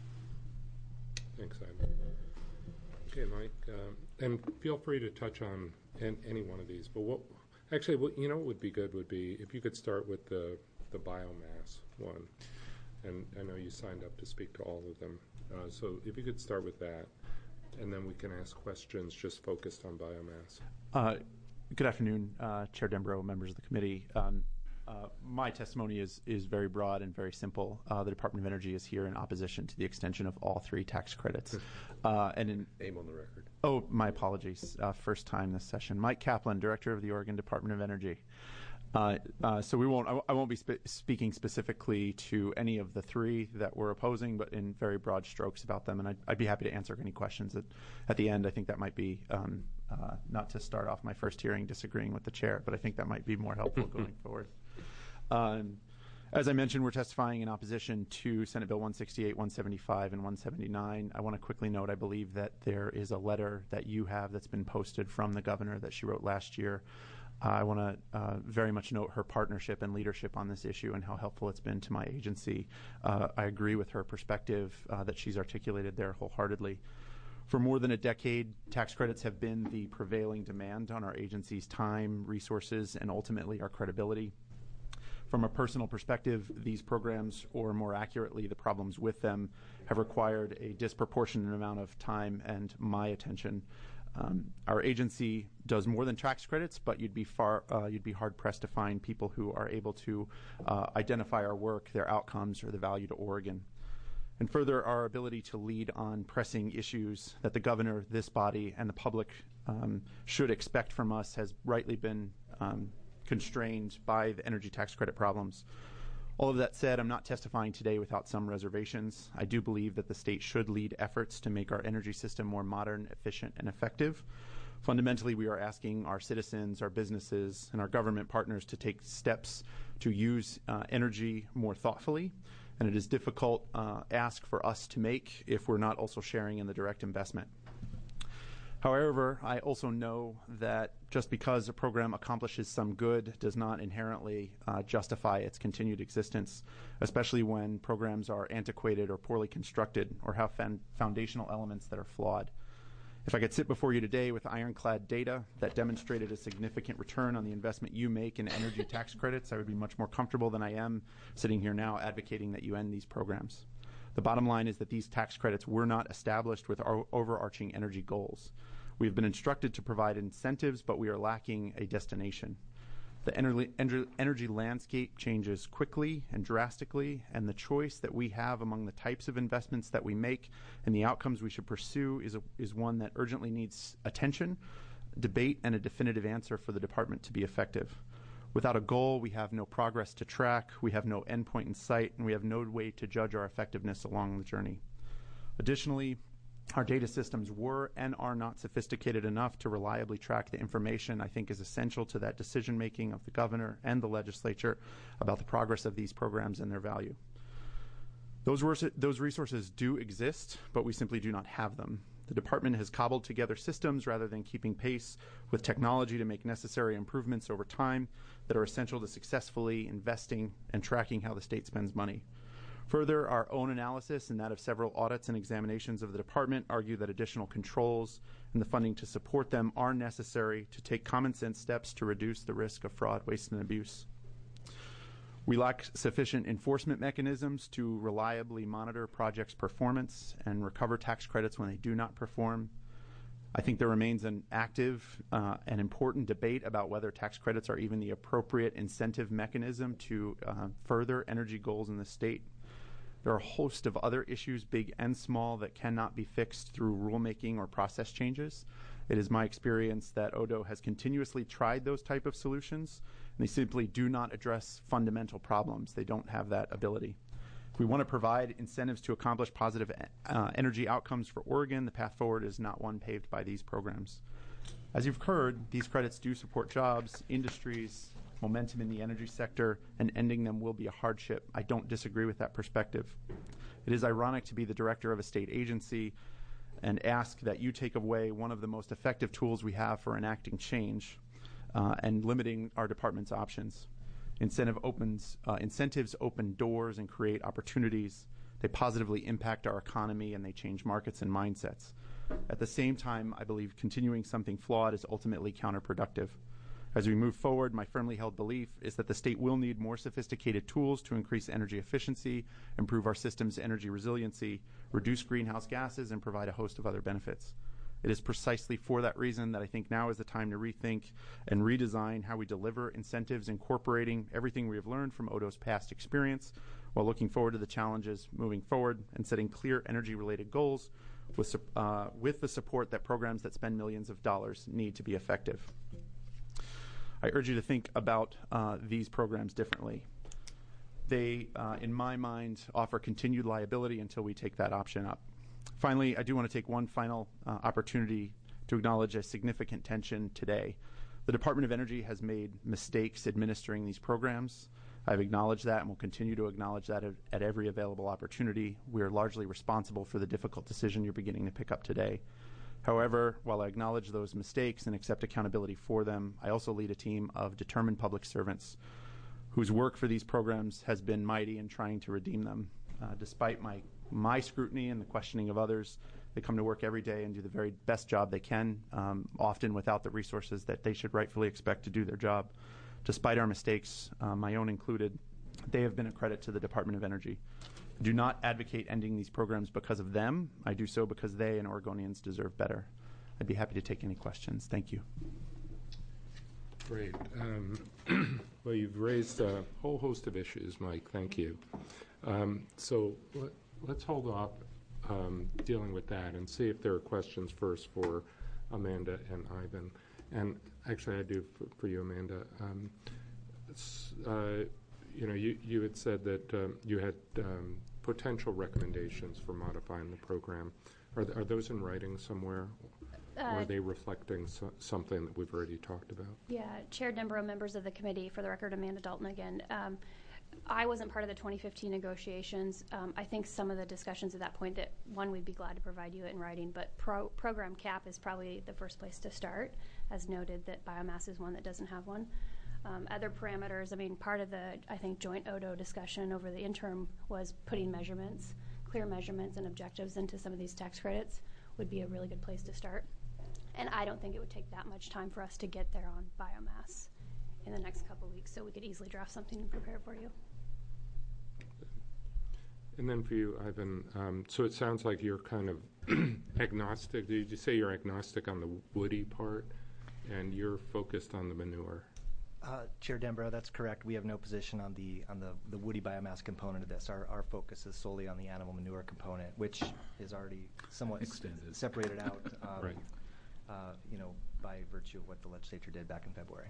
Thanks, Simon. Okay, Mike, um, and feel free to touch on an, any one of these. But what, actually, what, you know, what would be good would be if you could start with the the biomass one. And I know you signed up to speak to all of them. Uh, so if you could start with that, and then we can ask questions just focused on biomass. Uh, good afternoon, uh, Chair Dembro, members of the committee. Um, Uh, my testimony is, is very broad and very simple. Uh, the Department of Energy is here in opposition to the extension of all three tax credits. Uh, and in, Name on the record. Oh, my apologies. Uh, first time this session. Mike Kaplan, Director of the Oregon Department of Energy. Uh, uh, so we won't. I, I won't be spe speaking specifically to any of the three that we're opposing, but in very broad strokes about them. And I'd, I'd be happy to answer any questions at, at the end. I think that might be um, uh, not to start off my first hearing disagreeing with the chair, but I think that might be more helpful going forward. Um, as I mentioned, we're testifying in opposition to Senate Bill one sixty-eight, one seventy-five, and one seventy-nine. I want to quickly note, I believe that there is a letter that you have that's been posted from the governor that she wrote last year. Uh, I want to uh, very much note her partnership and leadership on this issue and how helpful it's been to my agency. Uh, I agree with her perspective uh, that she's articulated there wholeheartedly. For more than a decade, tax credits have been the prevailing demand on our agency's time, resources, and ultimately our credibility. From a personal perspective, these programs, or more accurately, the problems with them, have required a disproportionate amount of time and my attention. Um, our agency does more than tax credits, but you'd be far, uh, you'd be hard pressed to find people who are able to uh, identify our work, their outcomes, or the value to Oregon. And further, our ability to lead on pressing issues that the governor, this body, and the public um, should expect from us has rightly been um, constrained by the energy tax credit problems. All of that said, I'm not testifying today without some reservations. I do believe that the state should lead efforts to make our energy system more modern, efficient, and effective. Fundamentally, we are asking our citizens, our businesses, and our government partners to take steps to use uh, energy more thoughtfully, and it is difficult uh, ask for us to make if we're not also sharing in the direct investment. However, I also know that just because a program accomplishes some good does not inherently uh, justify its continued existence, especially when programs are antiquated or poorly constructed or have foundational elements that are flawed. If I could sit before you today with ironclad data that demonstrated a significant return on the investment you make in energy tax credits, I would be much more comfortable than I am sitting here now advocating that you end these programs. The bottom line is that these tax credits were not established with our overarching energy goals. We have been instructed to provide incentives, but we are lacking a destination. The energy, energy landscape changes quickly and drastically, and the choice that we have among the types of investments that we make and the outcomes we should pursue is, a, is one that urgently needs attention, debate, and a definitive answer for the department to be effective. Without a goal, we have no progress to track, we have no endpoint in sight, and we have no way to judge our effectiveness along the journey. Additionally, our data systems were and are not sophisticated enough to reliably track the information I think is essential to that decision-making of the governor and the legislature about the progress of these programs and their value. Those, those resources do exist, but we simply do not have them. The department has cobbled together systems rather than keeping pace with technology to make necessary improvements over time that are essential to successfully investing and tracking how the state spends money. Further, our own analysis and that of several audits and examinations of the department argue that additional controls and the funding to support them are necessary to take common sense steps to reduce the risk of fraud, waste, and abuse. We lack sufficient enforcement mechanisms to reliably monitor projects' performance and recover tax credits when they do not perform. I think there remains an active uh, and important debate about whether tax credits are even the appropriate incentive mechanism to uh, further energy goals in the state. There are a host of other issues, big and small, that cannot be fixed through rulemaking or process changes. It is my experience that O D O has continuously tried those type of solutions, and they simply do not address fundamental problems. They don't have that ability. If we want to provide incentives to accomplish positive uh, energy outcomes for Oregon, the path forward is not one paved by these programs. As you've heard, these credits do support jobs, industries, momentum in the energy sector, and ending them will be a hardship. I don't disagree with that perspective. It is ironic to be the director of a state agency and ask that you take away one of the most effective tools we have for enacting change uh, and limiting our department's options. Incentive opens, uh, incentives open doors and create opportunities. They positively impact our economy and they change markets and mindsets. At the same time, I believe continuing something flawed is ultimately counterproductive. As we move forward, my firmly held belief is that the state will need more sophisticated tools to increase energy efficiency, improve our system's energy resiliency, reduce greenhouse gases, and provide a host of other benefits. It is precisely for that reason that I think now is the time to rethink and redesign how we deliver incentives, incorporating everything we have learned from O D O's past experience, while looking forward to the challenges moving forward and setting clear energy-related goals with, uh, with the support that programs that spend millions of dollars need to be effective. I urge you to think about uh, these programs differently. They, uh, in my mind, offer continued liability until we take that option up. Finally, I do want to take one final uh, opportunity to acknowledge a significant tension today. The Department of Energy has made mistakes administering these programs. I've acknowledged that and will continue to acknowledge that at, at every available opportunity. We are largely responsible for the difficult decision you're beginning to pick up today. However, while I acknowledge those mistakes and accept accountability for them, I also lead a team of determined public servants whose work for these programs has been mighty in trying to redeem them. Uh, despite my, my scrutiny and the questioning of others, they come to work every day and do the very best job they can, um, often without the resources that they should rightfully expect to do their job. Despite our mistakes, uh, my own included, they have been a credit to the Department of Energy. I do not advocate ending these programs because of them. I do so because they and Oregonians deserve better. I'd be happy to take any questions. Thank you. Great. Um, well, you've raised a whole host of issues, Mike. Thank you. Um, so let, let's hold off um, dealing with that and see if there are questions first for Amanda and Ivan. And actually, I do for, for you, Amanda. Um, uh, you know, you, you had said that um, you had um, potential recommendations for modifying the program. Are, th- are those in writing somewhere? Uh, or are they reflecting so- something that we've already talked about? Yeah, Chair Denbrough, members of the committee, for the record, Amanda Dalton again. Um, I wasn't part of the twenty fifteen negotiations. Um, I think some of the discussions at that point that, one, we'd be glad to provide you in writing, but pro- program cap is probably the first place to start, as noted that biomass is one that doesn't have one. Um, other parameters, I mean, part of the, I think, joint O D O discussion over the interim was putting measurements, clear measurements and objectives into some of these tax credits would be a really good place to start. And I don't think it would take that much time for us to get there on biomass in the next couple of weeks, so we could easily draft something and prepare for you. And then for you, Ivan, um, so it sounds like you're kind of agnostic. Did you say you're agnostic on the woody part and you're focused on the manure? Uh, Chair Denbrough, that's correct. We have no position on the on the, the woody biomass component of this. Our our focus is solely on the animal manure component, which is already somewhat s- separated out, um, right. uh, you know, by virtue of what the legislature did back in February.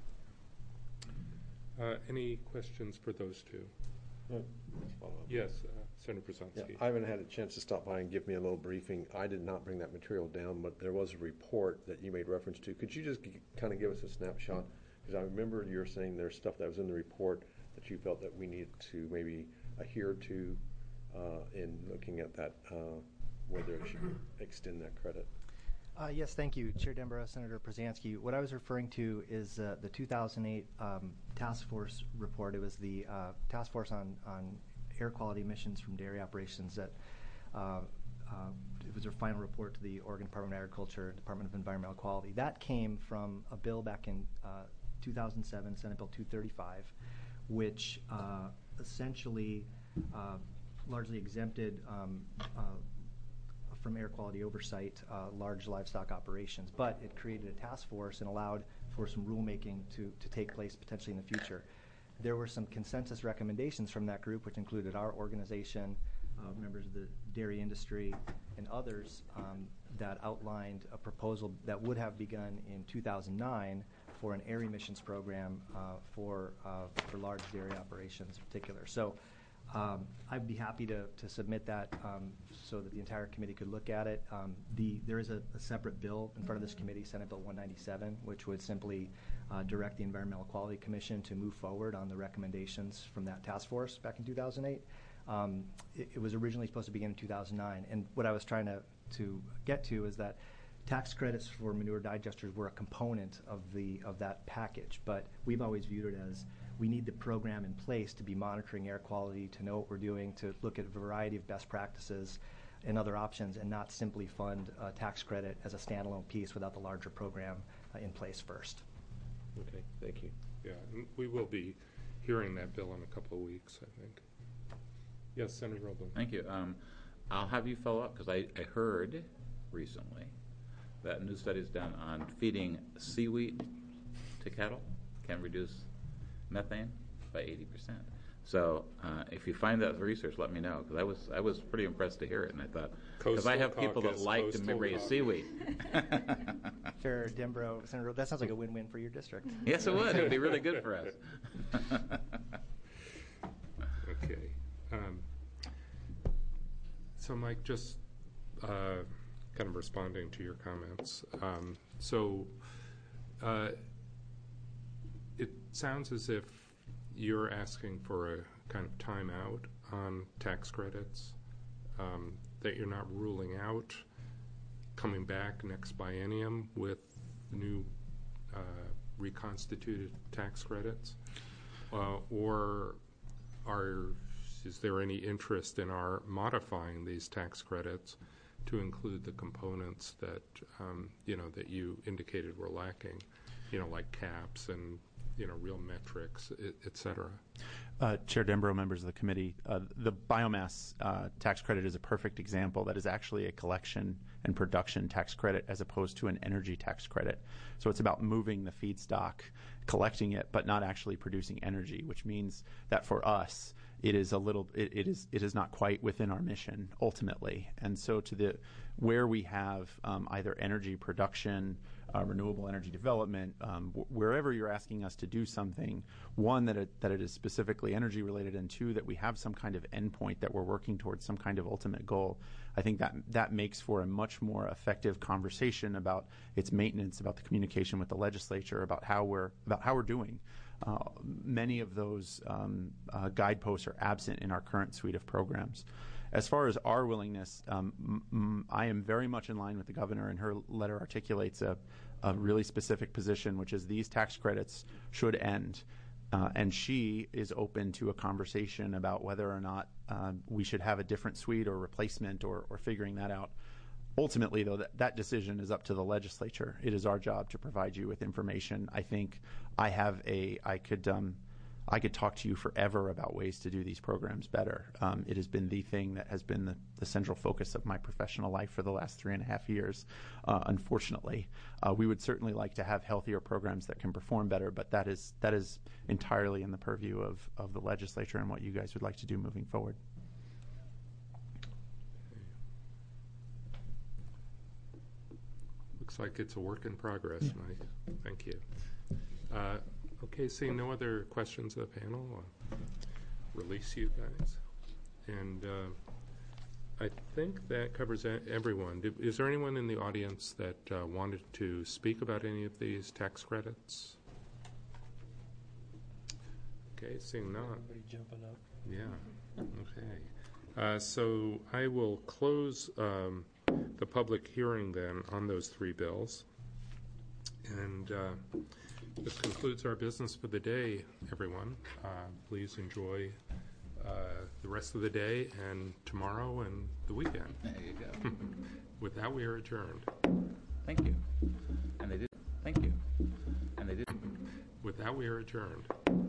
Uh, any questions for those two? Yeah. Yes, uh, Senator Brzezinski. Yeah, I haven't had a chance to stop by and give me a little briefing. I did not bring that material down, but there was a report that you made reference to. Could you just g- kind of give us a snapshot? Because I remember you were saying there's stuff that was in the report that you felt that we needed to maybe adhere to uh, in looking at that uh, whether it should extend that credit. Uh, yes, thank you, Chair Denbrough, Senator Przansky. What I was referring to is uh, the two thousand eight um, task force report. It was the uh, task force on, on air quality emissions from dairy operations that uh, uh, it was their final report to the Oregon Department of Agriculture, Department of Environmental Quality. That came from a bill back in uh, two thousand seven, Senate Bill two thirty-five, which uh, essentially uh, largely exempted um, uh, from air quality oversight uh, large livestock operations, but it created a task force and allowed for some rulemaking to, to take place potentially in the future. There were some consensus recommendations from that group, which included our organization, uh, members of the dairy industry, and others um, that outlined a proposal that would have begun in two thousand nine for an air emissions program uh, for, uh, for large dairy operations in particular. So Um, I'd be happy to, to submit that um, so that the entire committee could look at it. Um, the, there is a, a separate bill in front of this committee, Senate Bill one ninety-seven, which would simply uh, direct the Environmental Quality Commission to move forward on the recommendations from that task force back in two thousand eight. Um, it, it was originally supposed to begin in two thousand nine, and what I was trying to, to get to is that tax credits for manure digesters were a component of, the, of that package, but we've always viewed it as we need the program in place to be monitoring air quality, to know what we're doing, to look at a variety of best practices and other options, and not simply fund a tax credit as a standalone piece without the larger program uh, in place first. Okay, thank you. Yeah, and we will be hearing that bill in a couple of weeks, I think. Yes, Senator Roblin. Thank you. Um, I'll have you follow up, because I, I heard recently that new studies done on feeding seaweed to cattle can reduce methane by eighty percent. So uh, if you find that research, let me know, because I was I was pretty impressed to hear it, and I thought, because I have people that like to raise seaweed. Chair Denbrough, Senator, that sounds like a win-win for your district. Yes, it would. It would be really good for us. Okay. Um, so, Mike, just uh, kind of responding to your comments. Um, so, uh, it sounds as if you're asking for a kind of timeout on tax credits, um, that you're not ruling out coming back next biennium with new uh, reconstituted tax credits, uh, or are is there any interest in our modifying these tax credits to include the components that um, you know that you indicated were lacking, you know, like caps and you know real metrics, et, et cetera? Uh, Chair Denbrough, members of the committee, uh, the biomass uh, tax credit is a perfect example. That is actually a collection and production tax credit as opposed to an energy tax credit. So it's about moving the feedstock, collecting it, but not actually producing energy, which means that for us, it is a little, it, it is it is not quite within our mission ultimately. And so to the where we have um, either energy production, uh, renewable energy development, um, w- wherever you're asking us to do something, one, that it, that it is specifically energy related, and two, that we have some kind of endpoint that we're working towards, some kind of ultimate goal, I think that that makes for a much more effective conversation about its maintenance, about the communication with the legislature, about how we're about how we're doing. Uh, many of those um, uh, guideposts are absent in our current suite of programs. As far as our willingness, um, m- m- I am very much in line with the governor, and her letter articulates a, a really specific position, which is these tax credits should end. Uh, and she is open to a conversation about whether or not uh, we should have a different suite or replacement or, or figuring that out. Ultimately, though, that, that decision is up to the legislature. It is our job to provide you with information. I think I have a, I could, um, I could talk to you forever about ways to do these programs better. Um, it has been the thing that has been the, the central focus of my professional life for the last three and a half years, uh, unfortunately. Uh, we would certainly like to have healthier programs that can perform better, but that is, that is entirely in the purview of, of the legislature and what you guys would like to do moving forward. Looks like it's a work in progress, yeah. Mike. Thank you. Uh, okay, seeing no other questions of the panel, I'll release you guys. And uh, I think that covers a- everyone. Did, is there anyone in the audience that uh, wanted to speak about any of these tax credits? Okay, seeing none. Everybody jumping up. Yeah, okay. Uh, so I will close um, the public hearing then on those three bills. And uh, this concludes our business for the day, everyone. Uh, please enjoy uh, the rest of the day and tomorrow and the weekend. There you go. With that, we are adjourned. Thank you. And they did. Thank you. And they did. With that, we are adjourned.